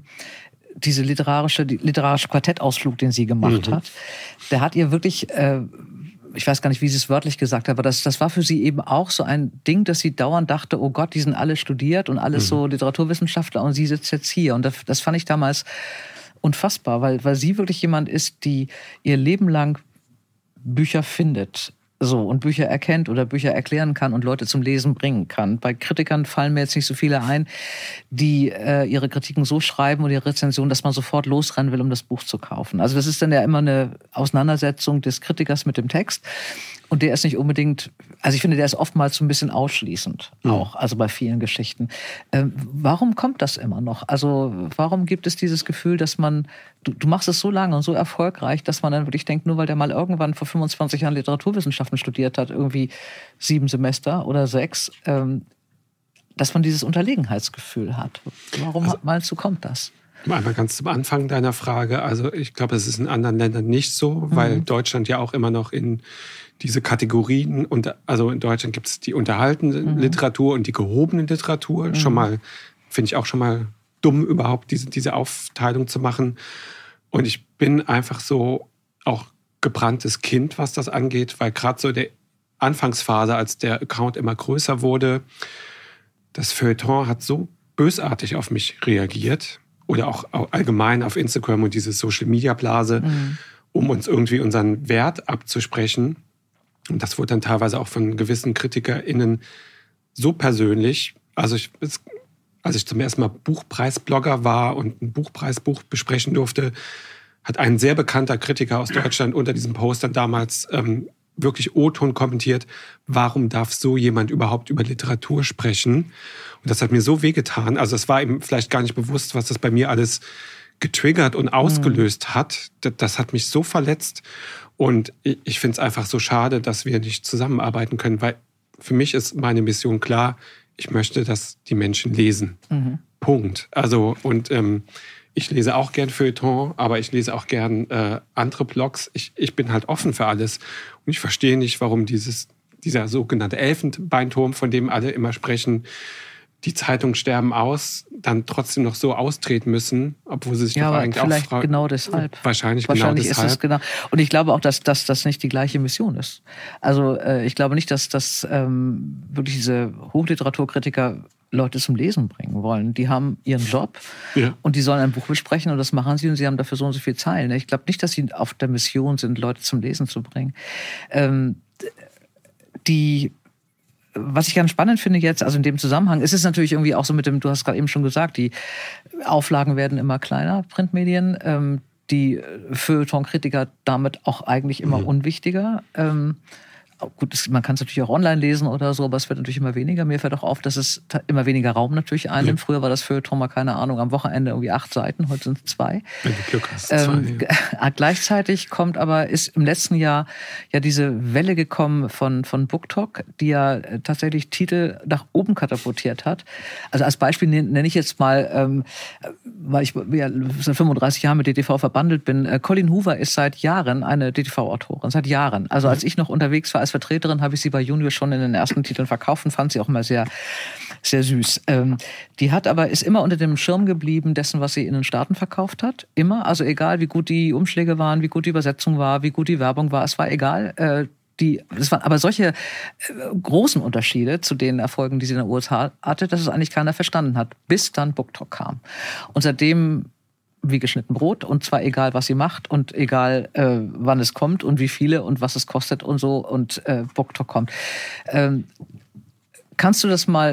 diese literarische Quartettausflug, den sie gemacht hat, der hat ihr wirklich... ich weiß gar nicht, wie sie es wörtlich gesagt hat, aber das war für sie eben auch so ein Ding, dass sie dauernd dachte, oh Gott, die sind alle studiert und alles so Literaturwissenschaftler und sie sitzt jetzt hier. Und das fand ich damals unfassbar, weil sie wirklich jemand ist, die ihr Leben lang Bücher findet, so, und Bücher erkennt oder Bücher erklären kann und Leute zum Lesen bringen kann. Bei Kritikern fallen mir jetzt nicht so viele ein, die ihre Kritiken so schreiben oder ihre Rezension, dass man sofort losrennen will, um das Buch zu kaufen. Also das ist dann ja immer eine Auseinandersetzung des Kritikers mit dem Text. Und der ist nicht unbedingt, also ich finde, der ist oftmals so ein bisschen ausschließend auch, also bei vielen Geschichten. Warum kommt das immer noch? Also warum gibt es dieses Gefühl, dass man, du machst es so lange und so erfolgreich, dass man dann wirklich denkt, nur weil der mal irgendwann vor 25 Jahren Literaturwissenschaften studiert hat, irgendwie 7 Semester oder 6, dass man dieses Unterlegenheitsgefühl hat. Warum meinst du, kommt das? Einmal ganz zum Anfang deiner Frage. Also ich glaube, es ist in anderen Ländern nicht so, weil Deutschland ja auch immer noch in diese Kategorien, also in Deutschland gibt es die unterhaltende Literatur und die gehobene Literatur. Schon mal, finde ich auch schon mal dumm, überhaupt diese Aufteilung zu machen. Und ich bin einfach so auch gebranntes Kind, was das angeht, weil gerade so der Anfangsphase, als der Account immer größer wurde, das Feuilleton hat so bösartig auf mich reagiert. Oder auch allgemein auf Instagram und diese Social-Media-Blase, um uns irgendwie unseren Wert abzusprechen. Und das wurde dann teilweise auch von gewissen KritikerInnen so persönlich. Also als ich zum ersten Mal Buchpreisblogger war und ein Buchpreisbuch besprechen durfte, hat ein sehr bekannter Kritiker aus Deutschland unter diesem Post dann damals wirklich O-Ton kommentiert, warum darf so jemand überhaupt über Literatur sprechen? Und das hat mir so wehgetan. Also es war ihm vielleicht gar nicht bewusst, was das bei mir alles getriggert und ausgelöst hat. Das hat mich so verletzt. Und ich finde es einfach so schade, dass wir nicht zusammenarbeiten können, weil für mich ist meine Mission klar, ich möchte, dass die Menschen lesen. Punkt. Also und ich lese auch gern Feuilleton, aber ich lese auch gern andere Blogs. Ich bin halt offen für alles. Und ich verstehe nicht, warum dieser sogenannte Elfenbeinturm, von dem alle immer sprechen, die Zeitungen sterben aus, dann trotzdem noch so austreten müssen, obwohl sie sich doch eigentlich auch vielleicht genau deshalb. Wahrscheinlich genau deshalb. Ist es genau. Und ich glaube auch, dass das nicht die gleiche Mission ist. Also ich glaube nicht, dass wirklich diese Hochliteraturkritiker Leute zum Lesen bringen wollen. Die haben ihren Job und die sollen ein Buch besprechen und das machen sie und sie haben dafür so und so viele Zeilen. Ich glaube nicht, dass sie auf der Mission sind, Leute zum Lesen zu bringen. was ich ganz spannend finde jetzt, also in dem Zusammenhang, ist es natürlich irgendwie auch so mit dem, du hast gerade eben schon gesagt, die Auflagen werden immer kleiner, Printmedien, die Feuilleton-Kritiker damit auch eigentlich immer unwichtiger. Gut, man kann es natürlich auch online lesen oder so, aber es wird natürlich immer weniger. Mir fällt auch auf, dass es immer weniger Raum natürlich einnimmt. Früher war das Feuilleton mal, keine Ahnung, am Wochenende irgendwie 8 Seiten, heute sind es 2. Wenn du Glück hast, 2. Gleichzeitig ist im letzten Jahr ja diese Welle gekommen von BookTok, die ja tatsächlich Titel nach oben katapultiert hat. Also als Beispiel nenne ich jetzt mal, weil ich ja seit 35 Jahren mit DTV verbandelt bin, Colleen Hoover ist seit Jahren eine DTV-Autorin, seit Jahren. Also als ich noch unterwegs war als Vertreterin, habe ich sie bei Junior schon in den ersten Titeln verkauft und fand sie auch immer sehr, sehr süß. Die ist immer unter dem Schirm geblieben dessen, was sie in den Staaten verkauft hat. Immer, also egal wie gut die Umschläge waren, wie gut die Übersetzung war, wie gut die Werbung war, es war egal. Es waren aber solche großen Unterschiede zu den Erfolgen, die sie in den USA hatte, dass es eigentlich keiner verstanden hat, bis dann BookTok kam. Und seitdem wie geschnitten Brot, und zwar egal, was sie macht und egal, wann es kommt und wie viele und was es kostet und so, und BookTok kommt. Hast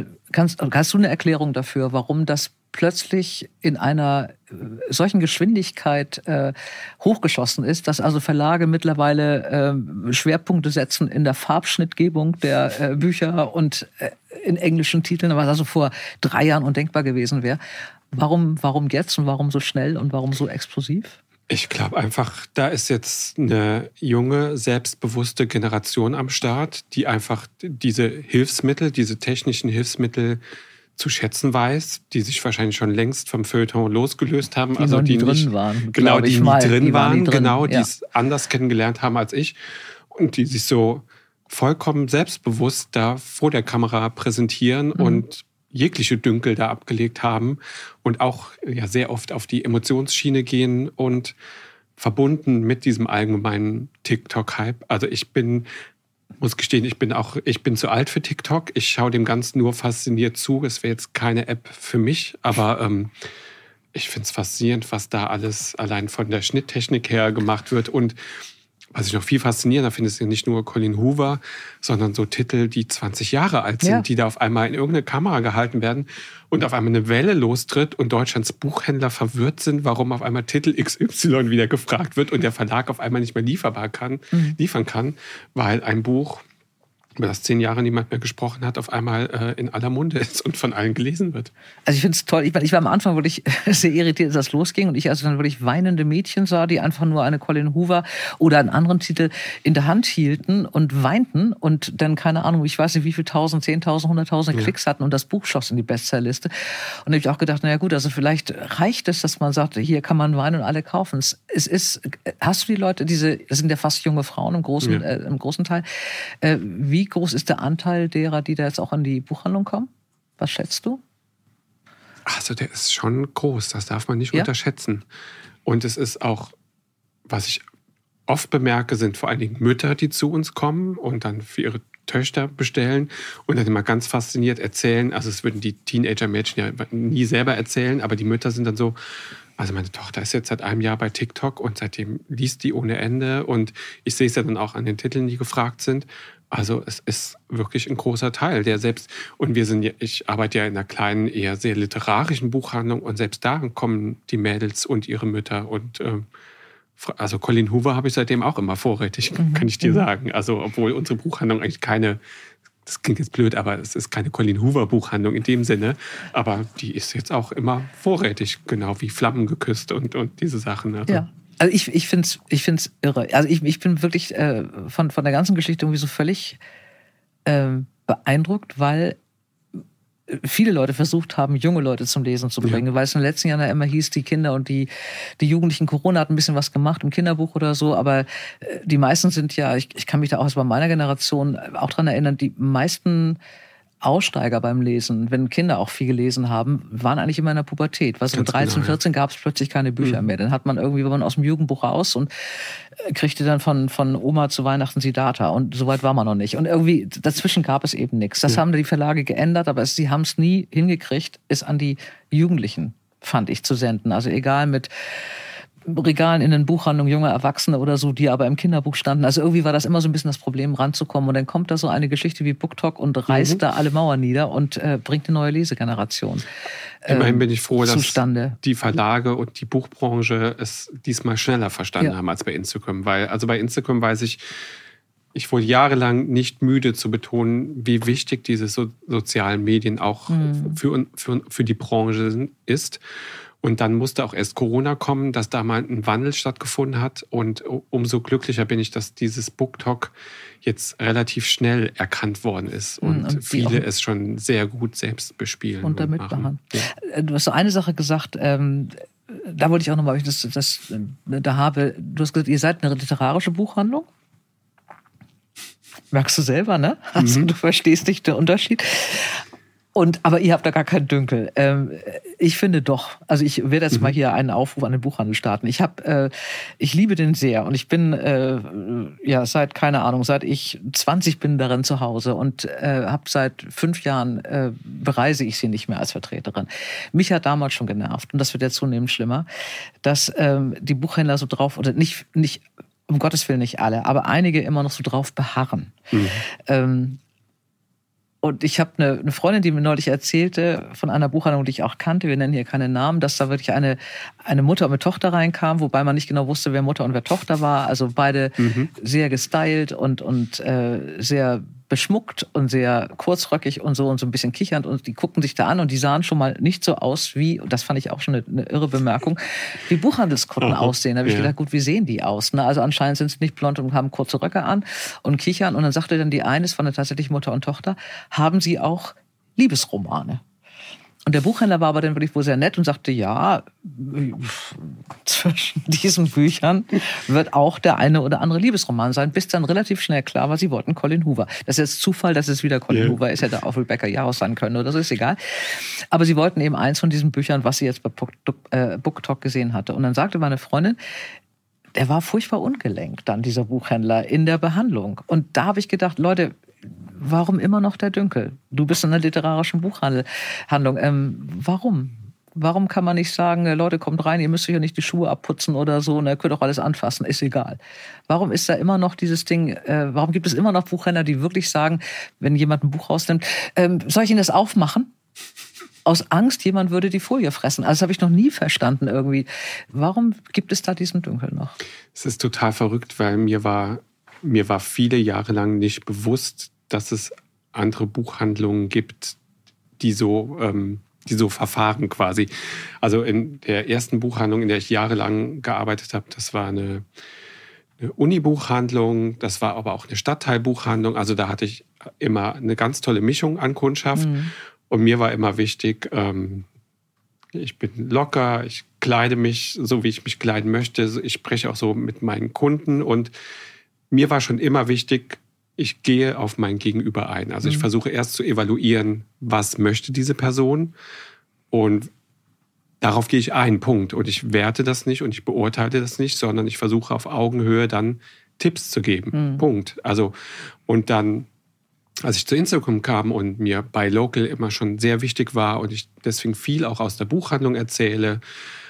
du eine Erklärung dafür, warum das plötzlich in einer solchen Geschwindigkeit hochgeschossen ist, dass also Verlage mittlerweile Schwerpunkte setzen in der Farbschnittgebung der Bücher und in englischen Titeln, was also vor 3 Jahren undenkbar gewesen wäre? Warum jetzt und warum so schnell und warum so explosiv? Ich glaube einfach, da ist jetzt eine junge, selbstbewusste Generation am Start, die einfach diese technischen Hilfsmittel zu schätzen weiß, die sich wahrscheinlich schon längst vom Feuilleton losgelöst haben. Die drin waren. Genau, die drin waren, die es anders kennengelernt haben als ich und die sich so vollkommen selbstbewusst da vor der Kamera präsentieren und jegliche Dünkel da abgelegt haben und auch ja sehr oft auf die Emotionsschiene gehen und verbunden mit diesem allgemeinen TikTok-Hype. Also muss gestehen, ich bin zu alt für TikTok. Ich schaue dem Ganzen nur fasziniert zu. Es wäre jetzt keine App für mich, aber ich finde es faszinierend, was da alles allein von der Schnitttechnik her gemacht wird. Und was ich noch viel faszinierender finde, ist ja nicht nur Colleen Hoover, sondern so Titel, die 20 Jahre alt sind, die da auf einmal in irgendeine Kamera gehalten werden und auf einmal eine Welle lostritt und Deutschlands Buchhändler verwirrt sind, warum auf einmal Titel XY wieder gefragt wird und der Verlag auf einmal nicht mehr liefern kann, weil ein Buch, über das 10 Jahre niemand mehr gesprochen hat, auf einmal in aller Munde ist und von allen gelesen wird. Also ich finde es toll. Ich war am Anfang wirklich sehr irritiert, als das losging und ich also dann wirklich weinende Mädchen sah, die einfach nur eine Colleen Hoover oder einen anderen Titel in der Hand hielten und weinten und dann, keine Ahnung, ich weiß nicht wie viel 1000, 10.000, 100.000 Klicks hatten und das Buch schoss in die Bestsellerliste. Und da habe ich auch gedacht, naja gut, also vielleicht reicht es, dass man sagt, hier kann man weinen und alle kaufen es. Hast du die Leute, das sind ja fast junge Frauen im großen Teil, wie groß ist der Anteil derer, die da jetzt auch an die Buchhandlung kommen? Was schätzt du? Also der ist schon groß, das darf man nicht unterschätzen. Und es ist auch, was ich oft bemerke, sind vor allen Dingen Mütter, die zu uns kommen und dann für ihre Töchter bestellen und dann immer ganz fasziniert erzählen. Also es würden die Teenager-Mädchen ja nie selber erzählen, aber die Mütter sind dann so, also meine Tochter ist jetzt seit einem Jahr bei TikTok und seitdem liest die ohne Ende und ich sehe es ja dann auch an den Titeln, die gefragt sind. Also es ist wirklich ein großer Teil, der selbst, und ich arbeite ja in einer kleinen, eher sehr literarischen Buchhandlung und selbst da kommen die Mädels und ihre Mütter und also Colleen Hoover habe ich seitdem auch immer vorrätig, kann ich dir sagen. Also obwohl unsere Buchhandlung eigentlich das klingt jetzt blöd, aber es ist keine Colleen Hoover Buchhandlung in dem Sinne, aber die ist jetzt auch immer vorrätig, genau wie Flammen geküsst und diese Sachen. Also. Ja. Also ich find's irre. Also ich bin wirklich von der ganzen Geschichte irgendwie so völlig beeindruckt, weil viele Leute versucht haben, junge Leute zum Lesen zu bringen. Weil es in den letzten Jahren ja immer hieß, die Kinder und die Jugendlichen, Corona hat ein bisschen was gemacht im Kinderbuch oder so, aber die meisten sind ja, ich kann mich da auch bei meiner Generation auch dran erinnern, die meisten Aussteiger beim Lesen, wenn Kinder auch viel gelesen haben, waren eigentlich immer in der Pubertät. Weil so mit 13, 14 gab es plötzlich keine Bücher mehr. Dann hat man irgendwie, war man aus dem Jugendbuch raus und kriegte dann von Oma zu Weihnachten Siddhartha. Und so weit war man noch nicht. Und irgendwie dazwischen gab es eben nichts. Das haben die Verlage geändert, aber sie haben es nie hingekriegt, es an die Jugendlichen, fand ich, zu senden. Also egal mit Regalen in den Buchhandlungen junge Erwachsene oder so, die aber im Kinderbuch standen. Also irgendwie war das immer so ein bisschen das Problem, ranzukommen. Und dann kommt da so eine Geschichte wie BookTok und reißt da alle Mauern nieder und bringt eine neue Lesegeneration Immerhin bin ich froh, dass zustande. Die Verlage und die Buchbranche es diesmal schneller verstanden haben als bei Instagram. Weil, also bei Instagram weiß ich wurde jahrelang nicht müde zu betonen, wie wichtig diese sozialen Medien auch für die Branche ist. Und dann musste auch erst Corona kommen, dass da mal ein Wandel stattgefunden hat. Und umso glücklicher bin ich, dass dieses BookTok jetzt relativ schnell erkannt worden ist. Und viele es schon sehr gut selbst bespielen. Und damit machen. Ja. Du hast so eine Sache gesagt, da wollte ich auch nochmal, du hast gesagt, ihr seid eine literarische Buchhandlung. Merkst du selber, ne? Also du verstehst nicht den Unterschied. Aber ihr habt da gar keinen Dünkel. Ich finde doch. Also ich werde jetzt mal hier einen Aufruf an den Buchhandel starten. Ich liebe den sehr und ich bin seit ich 20 bin darin zu Hause und habe seit 5 Jahren bereise ich sie nicht mehr als Vertreterin. Mich hat damals schon genervt und das wird jetzt zunehmend schlimmer, dass die Buchhändler so drauf oder nicht um Gottes Willen nicht alle, aber einige immer noch so drauf beharren. Und ich habe eine Freundin, die mir neulich erzählte von einer Buchhandlung, die ich auch kannte, wir nennen hier keine Namen, dass da wirklich eine Mutter und eine Tochter reinkam, wobei man nicht genau wusste, wer Mutter und wer Tochter war. Also beide sehr gestylt und sehr beschmuckt und sehr kurzröckig und so ein bisschen kichernd. Und die guckten sich da an und die sahen schon mal nicht so aus wie, und das fand ich auch schon eine irre Bemerkung, wie Buchhandelskunden aussehen. Da habe ich gedacht, gut, wie sehen die aus? Ne? Also anscheinend sind sie nicht blond und haben kurze Röcke an und kichern. Und dann sagte dann die eine, es war tatsächlich Mutter und Tochter, haben sie auch Liebesromane? Und der Buchhändler war aber dann wirklich wohl sehr nett und sagte, ja, zwischen diesen Büchern wird auch der eine oder andere Liebesroman sein, bis dann relativ schnell klar war, sie wollten Colin Hoover. Das ist jetzt Zufall, dass es wieder Colin Hoover ist, hätte auch Rebecca Yarros sein können oder so, ist egal. Aber sie wollten eben eins von diesen Büchern, was sie jetzt bei BookTok gesehen hatte. Und dann sagte meine Freundin, der war furchtbar ungelenkt, dann dieser Buchhändler in der Behandlung. Und da habe ich gedacht, Leute, warum immer noch der Dünkel? Du bist in einer literarischen Buchhandlung. Warum? Warum kann man nicht sagen, Leute, kommt rein, ihr müsst euch ja nicht die Schuhe abputzen oder so, ne, könnt auch alles anfassen, ist egal. Warum ist da immer noch dieses Ding, warum gibt es immer noch Buchhändler, die wirklich sagen, wenn jemand ein Buch rausnimmt, soll ich Ihnen das aufmachen? Aus Angst, jemand würde die Folie fressen. Also das habe ich noch nie verstanden irgendwie. Warum gibt es da diesen Dünkel noch? Es ist total verrückt, weil mir war viele Jahre lang nicht bewusst, dass es andere Buchhandlungen gibt, die so verfahren quasi. Also in der ersten Buchhandlung, in der ich jahrelang gearbeitet habe, das war eine Uni-Buchhandlung, das war aber auch eine Stadtteilbuchhandlung. Also da hatte ich immer eine ganz tolle Mischung an Kundschaft. Und mir war immer wichtig, ich bin locker, ich kleide mich so, wie ich mich kleiden möchte. Ich spreche auch so mit meinen Kunden. Und mir war schon immer wichtig, ich gehe auf mein Gegenüber ein. Also ich versuche erst zu evaluieren, was möchte diese Person. Und darauf gehe ich ein, Punkt. Und ich werte das nicht und ich beurteile das nicht, sondern ich versuche auf Augenhöhe dann Tipps zu geben. Punkt. Also, und dann, als ich zu Instagram kam und mir Buy Local immer schon sehr wichtig war und ich deswegen viel auch aus der Buchhandlung erzähle,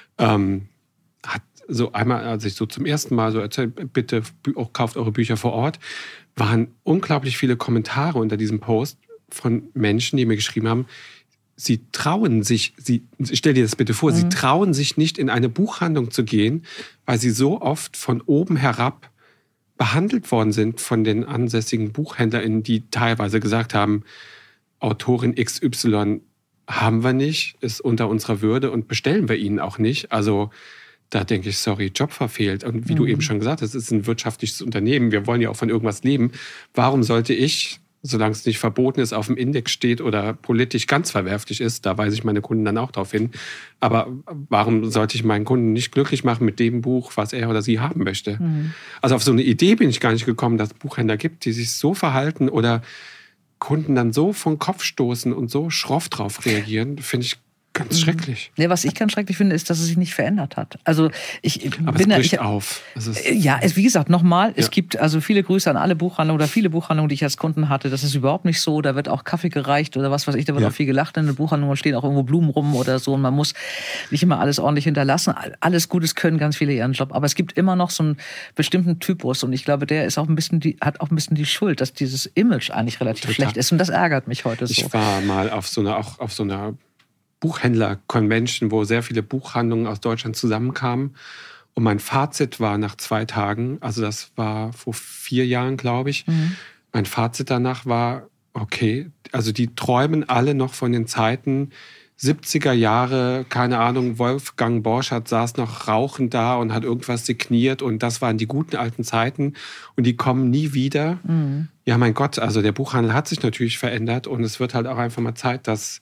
hat so einmal, als ich so zum ersten Mal so erzählt, bitte auch kauft eure Bücher vor Ort, waren unglaublich viele Kommentare unter diesem Post von Menschen, die mir geschrieben haben, sie trauen sich, stell dir das bitte vor, sie trauen sich nicht in eine Buchhandlung zu gehen, weil sie so oft von oben herab behandelt worden sind von den ansässigen BuchhändlerInnen, die teilweise gesagt haben, Autorin XY haben wir nicht, ist unter unserer Würde und bestellen wir ihnen auch nicht. Also da denke ich, sorry, Job verfehlt. Und wie du eben schon gesagt hast, es ist ein wirtschaftliches Unternehmen. Wir wollen ja auch von irgendwas leben. Warum sollte ich, solange es nicht verboten ist, auf dem Index steht oder politisch ganz verwerflich ist, da weise ich meine Kunden dann auch darauf hin. Aber warum sollte ich meinen Kunden nicht glücklich machen mit dem Buch, was er oder sie haben möchte? Also auf so eine Idee bin ich gar nicht gekommen, dass es Buchhändler gibt, die sich so verhalten oder Kunden dann so vom Kopf stoßen und so schroff drauf reagieren, finde ich Ganz schrecklich. Ja, was ich ganz schrecklich finde, ist, dass es sich nicht verändert hat. Also aber es bricht auf. Wie gesagt, nochmal, es gibt also viele Grüße an alle Buchhandlungen oder viele Buchhandlungen, die ich als Kunden hatte. Das ist überhaupt nicht so. Da wird auch Kaffee gereicht oder was weiß ich. Da wird auch viel gelacht. In den Buchhandlungen stehen auch irgendwo Blumen rum oder so. Und man muss nicht immer alles ordentlich hinterlassen. Alles Gutes können ganz viele ihren Job. Aber es gibt immer noch so einen bestimmten Typus. Und ich glaube, der ist auch hat auch ein bisschen die Schuld, dass dieses Image eigentlich relativ schlecht ist. Und das ärgert mich heute so. Ich war mal auf so einer Buchhändler-Convention, wo sehr viele Buchhandlungen aus Deutschland zusammenkamen. Und mein Fazit war nach 2 Tagen, also das war vor 4 Jahren, glaube ich, mein Fazit danach war, okay, also die träumen alle noch von den Zeiten 70er Jahre, keine Ahnung, Wolfgang Borchardt saß noch rauchend da und hat irgendwas signiert und das waren die guten alten Zeiten und die kommen nie wieder. Ja, mein Gott, also der Buchhandel hat sich natürlich verändert und es wird halt auch einfach mal Zeit, dass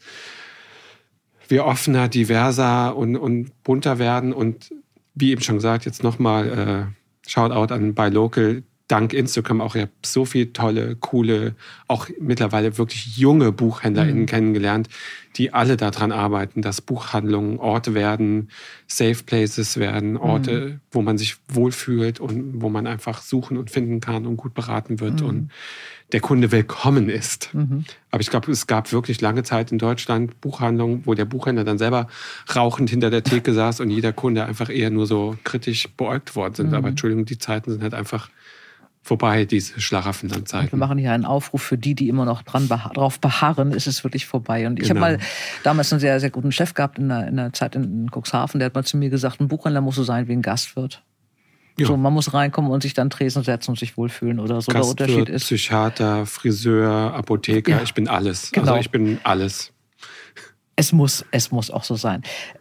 wir offener, diverser und bunter werden. Und wie eben schon gesagt, jetzt nochmal Shoutout an Buy Local. Dank Instagram auch, ich habe so viele tolle, coole, auch mittlerweile wirklich junge BuchhändlerInnen kennengelernt, die alle daran arbeiten, dass Buchhandlungen Orte werden, Safe Places werden, Orte, wo man sich wohlfühlt und wo man einfach suchen und finden kann und gut beraten wird und der Kunde willkommen ist. Aber ich glaube, es gab wirklich lange Zeit in Deutschland Buchhandlungen, wo der Buchhändler dann selber rauchend hinter der Theke saß und jeder Kunde einfach eher nur so kritisch beäugt worden sind. Aber Entschuldigung, die Zeiten sind halt einfach vorbei, diese Schlaraffenland-Zeiten. Wir machen hier einen Aufruf für die immer noch drauf beharren, ist es wirklich vorbei. Und ich habe mal damals einen sehr, sehr guten Chef gehabt in der Zeit in Cuxhaven, der hat mal zu mir gesagt, ein Buchhändler muss so sein wie ein Gastwirt. Ja. So, man muss reinkommen und sich dann Tresen setzen und sich wohlfühlen oder so. Gastwirt, der Unterschied ist. Psychiater, Friseur, Apotheker, ich bin alles. Genau. Also ich bin alles. Es muss auch so sein.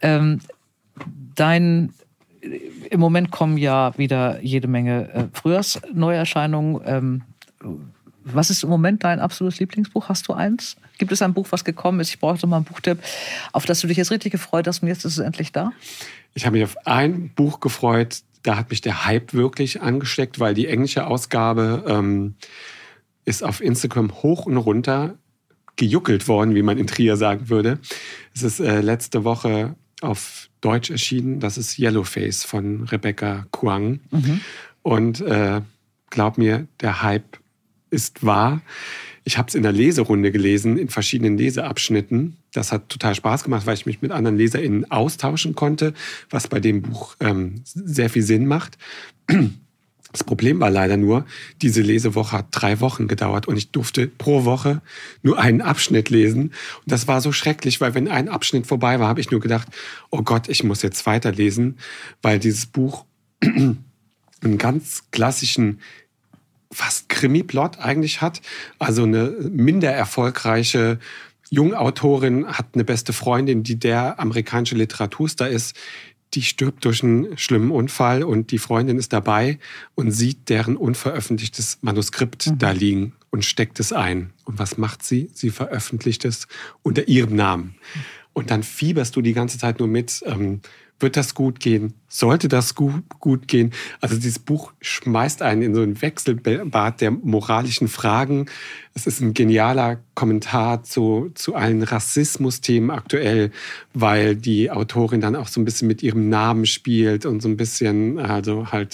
Im Moment kommen ja wieder jede Menge Frühjahrsneuerscheinungen. Was ist im Moment dein absolutes Lieblingsbuch? Hast du eins? Gibt es ein Buch, was gekommen ist? Ich brauchte mal einen Buchtipp, auf das du dich jetzt richtig gefreut hast und jetzt ist es endlich da? Ich habe mich auf ein Buch gefreut, da hat mich der Hype wirklich angesteckt, weil die englische Ausgabe ist auf Instagram hoch und runter gejuckelt worden, wie man in Trier sagen würde. Es ist letzte Woche auf Deutsch erschienen. Das ist Yellowface von Rebecca Kuang. Und glaub mir, der Hype ist wahr. Ich habe es in der Leserunde gelesen, in verschiedenen Leseabschnitten. Das hat total Spaß gemacht, weil ich mich mit anderen LeserInnen austauschen konnte, was bei dem Buch sehr viel Sinn macht. Das Problem war leider nur, diese Lesewoche hat 3 Wochen gedauert und ich durfte pro Woche nur einen Abschnitt lesen. Und das war so schrecklich, weil wenn ein Abschnitt vorbei war, habe ich nur gedacht, oh Gott, ich muss jetzt weiterlesen, weil dieses Buch einen ganz klassischen, fast Krimi-Plot eigentlich hat. Also eine minder erfolgreiche Jungautorin hat eine beste Freundin, die der amerikanische Literaturstar ist. Die stirbt durch einen schlimmen Unfall und die Freundin ist dabei und sieht deren unveröffentlichtes Manuskript da liegen und steckt es ein. Und was macht sie? Sie veröffentlicht es unter ihrem Namen. Und dann fieberst du die ganze Zeit nur mit, wird das gut gehen? Sollte das gut gehen? Also dieses Buch schmeißt einen in so ein Wechselbad der moralischen Fragen. Es ist ein genialer Kommentar zu allen Rassismus-Themen aktuell, weil die Autorin dann auch so ein bisschen mit ihrem Namen spielt und so ein bisschen also halt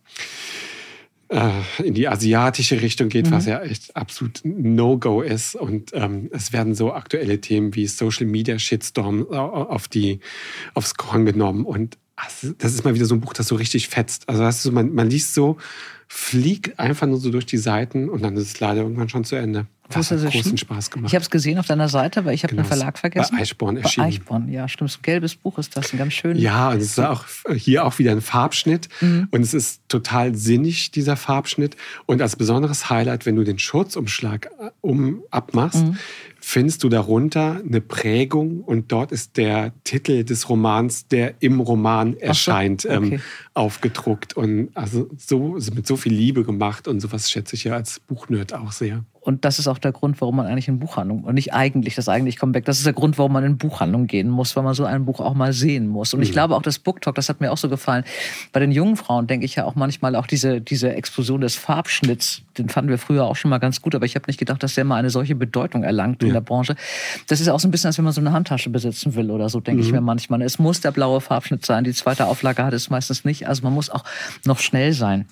in die asiatische Richtung geht, was ja echt absolut No-Go ist. Und es werden so aktuelle Themen wie Social Media Shitstorm aufs Korn genommen. Und das ist mal wieder so ein Buch, das so richtig fetzt. Also das ist so, man liest so, fliegt einfach nur so durch die Seiten und dann ist es leider irgendwann schon zu Ende. Das hat großen Spaß gemacht. Ich habe es gesehen auf deiner Seite, weil ich habe den Verlag vergessen. Bei Eichborn erschienen. Bei Eichborn, ja, stimmt. So ein gelbes Buch ist das, ein ganz schön. Ja, und es ist auch hier auch wieder ein Farbschnitt. Und es ist total sinnig, dieser Farbschnitt. Und als besonderes Highlight, wenn du den Schutzumschlag abmachst, findest du darunter eine Prägung und dort ist der Titel des Romans, der im Roman erscheint, aufgedruckt. Und also so mit so viel Liebe gemacht und sowas schätze ich ja als Buchnerd auch sehr. Und das ist auch der Grund, warum man eigentlich in Buchhandlung, und nicht eigentlich, das eigentlich kommt weg, das ist der Grund, warum man in Buchhandlung gehen muss, weil man so ein Buch auch mal sehen muss. Und ich glaube auch das BookTok, das hat mir auch so gefallen. Bei den jungen Frauen denke ich ja auch manchmal auch diese Explosion des Farbschnitts, den fanden wir früher auch schon mal ganz gut, aber ich habe nicht gedacht, dass der mal eine solche Bedeutung erlangt in der Branche. Das ist auch so ein bisschen, als wenn man so eine Handtasche besitzen will oder so, denke ich mir manchmal. Es muss der blaue Farbschnitt sein, die zweite Auflage hat es meistens nicht, also man muss auch noch schnell sein.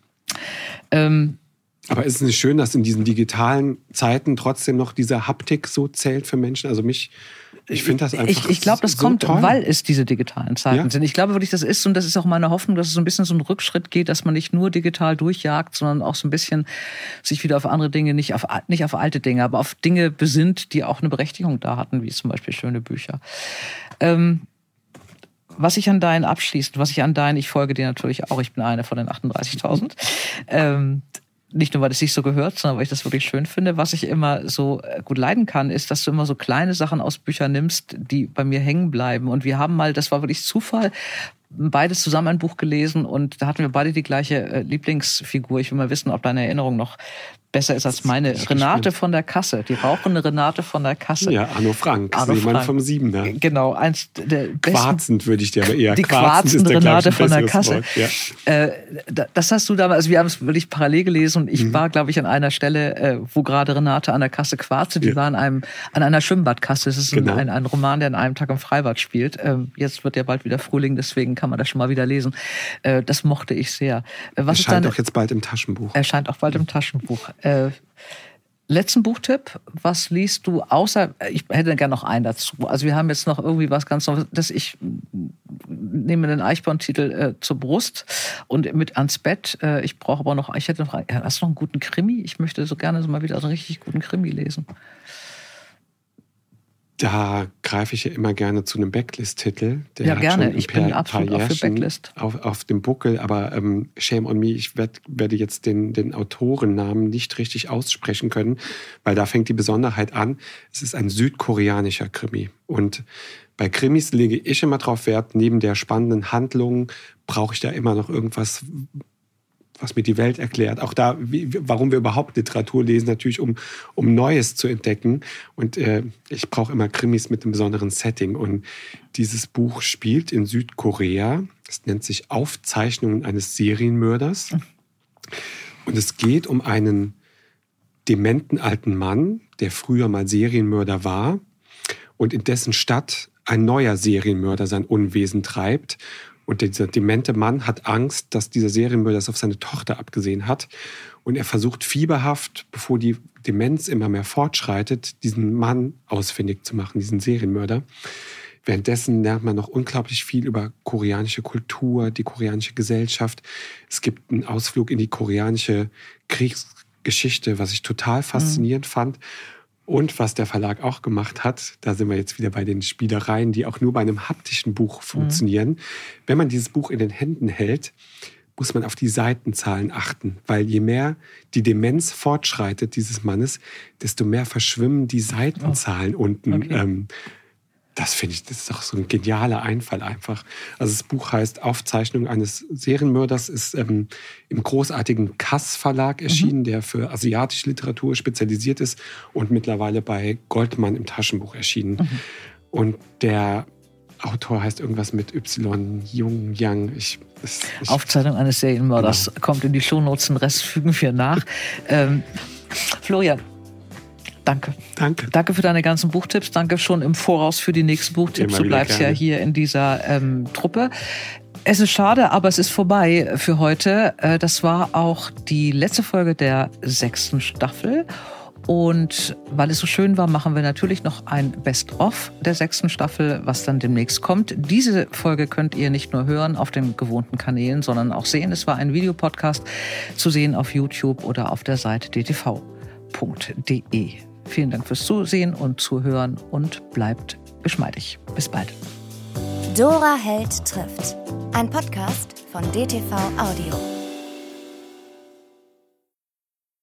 Aber ist es nicht schön, dass in diesen digitalen Zeiten trotzdem noch diese Haptik so zählt für Menschen? Also ich finde das einfach Ich glaube, das so kommt, toll. weil es diese digitalen Zeiten sind. Ich glaube wirklich, das ist, und das ist auch meine Hoffnung, dass es so ein bisschen so einen Rückschritt geht, dass man nicht nur digital durchjagt, sondern auch so ein bisschen sich wieder auf andere Dinge, nicht auf alte Dinge, aber auf Dinge besinnt, die auch eine Berechtigung da hatten, wie zum Beispiel schöne Bücher. Was ich an deinen abschließend, ich folge dir natürlich auch, ich bin eine von den 38.000, nicht nur, weil es sich so gehört, sondern weil ich das wirklich schön finde. Was ich immer so gut leiden kann, ist, dass du immer so kleine Sachen aus Büchern nimmst, die bei mir hängen bleiben. Und wir haben mal, das war wirklich Zufall, beides zusammen ein Buch gelesen und da hatten wir beide die gleiche Lieblingsfigur. Ich will mal wissen, ob deine Erinnerung noch besser ist als meine. Renate von der Kasse, die rauchende Renate von der Kasse. Ja, Anno Frank, Seemann vom Siebener. Genau, eins der besten. Quarzend würde ich dir aber eher. Die quarzende Renate von der Kasse. Ja. Das hast du damals, also wir haben es wirklich parallel gelesen und ich war, glaube ich, an einer Stelle, wo gerade Renate an der Kasse quarzte. Die war an einer Schwimmbadkasse. Das ist ein Roman, der an einem Tag im Freibad spielt. Jetzt wird ja bald wieder Frühling, deswegen kann man das schon mal wieder lesen. Das mochte ich sehr. Erscheint auch jetzt bald im Taschenbuch. Erscheint auch bald im Taschenbuch. Letzten Buchtipp, was liest du, außer, ich hätte gerne noch einen dazu. Also wir haben jetzt noch irgendwie was ganz Neues, ich nehme den Eichborn-Titel zur Brust und mit ans Bett. Ich brauche aber noch, hast du noch einen guten Krimi? Ich möchte so gerne so mal wieder so einen richtig guten Krimi lesen. Da greife ich ja immer gerne zu einem Backlist-Titel. Der ja, gerne. Hat ich bin absolut auch für Backlist. Auf dem Buckel, aber shame on me, ich werde jetzt den Autorennamen nicht richtig aussprechen können, weil da fängt die Besonderheit an. Es ist ein südkoreanischer Krimi. Und bei Krimis lege ich immer drauf Wert, neben der spannenden Handlung brauche ich da immer noch irgendwas, was mir die Welt erklärt. Auch da, warum wir überhaupt Literatur lesen, natürlich um Neues zu entdecken. Und ich brauche immer Krimis mit einem besonderen Setting. Und dieses Buch spielt in Südkorea. Es nennt sich Aufzeichnungen eines Serienmörders. Und es geht um einen dementen alten Mann, der früher mal Serienmörder war und in dessen Stadt ein neuer Serienmörder sein Unwesen treibt. Und dieser demente Mann hat Angst, dass dieser Serienmörder das auf seine Tochter abgesehen hat. Und er versucht fieberhaft, bevor die Demenz immer mehr fortschreitet, diesen Mann ausfindig zu machen, diesen Serienmörder. Währenddessen lernt man noch unglaublich viel über koreanische Kultur, die koreanische Gesellschaft. Es gibt einen Ausflug in die koreanische Kriegsgeschichte, was ich total faszinierend fand. Und was der Verlag auch gemacht hat, da sind wir jetzt wieder bei den Spielereien, die auch nur bei einem haptischen Buch funktionieren. Wenn man dieses Buch in den Händen hält, muss man auf die Seitenzahlen achten. Weil je mehr die Demenz fortschreitet dieses Mannes, desto mehr verschwimmen die Seitenzahlen unten. Okay. Das finde ich, das ist doch so ein genialer Einfall einfach. Also das Buch heißt Aufzeichnung eines Serienmörders, ist im großartigen Kass Verlag erschienen, der für asiatische Literatur spezialisiert ist und mittlerweile bei Goldmann im Taschenbuch erschienen. Und der Autor heißt irgendwas mit Y, Jung, Yang. Aufzeichnung eines Serienmörders kommt in die Shownotes, den Rest fügen wir nach. Florian, danke. Danke für deine ganzen Buchtipps. Danke schon im Voraus für die nächsten Buchtipps. Du bleibst ja hier in dieser Truppe. Es ist schade, aber es ist vorbei für heute. Das war auch die letzte Folge der 6. Staffel. Und weil es so schön war, machen wir natürlich noch ein Best-of der 6. Staffel, was dann demnächst kommt. Diese Folge könnt ihr nicht nur hören auf den gewohnten Kanälen, sondern auch sehen. Es war ein Videopodcast zu sehen auf YouTube oder auf der Seite dtv.de. Vielen Dank fürs Zusehen und Zuhören und bleibt geschmeidig. Bis bald. Dora Held trifft. Ein Podcast von DTV Audio.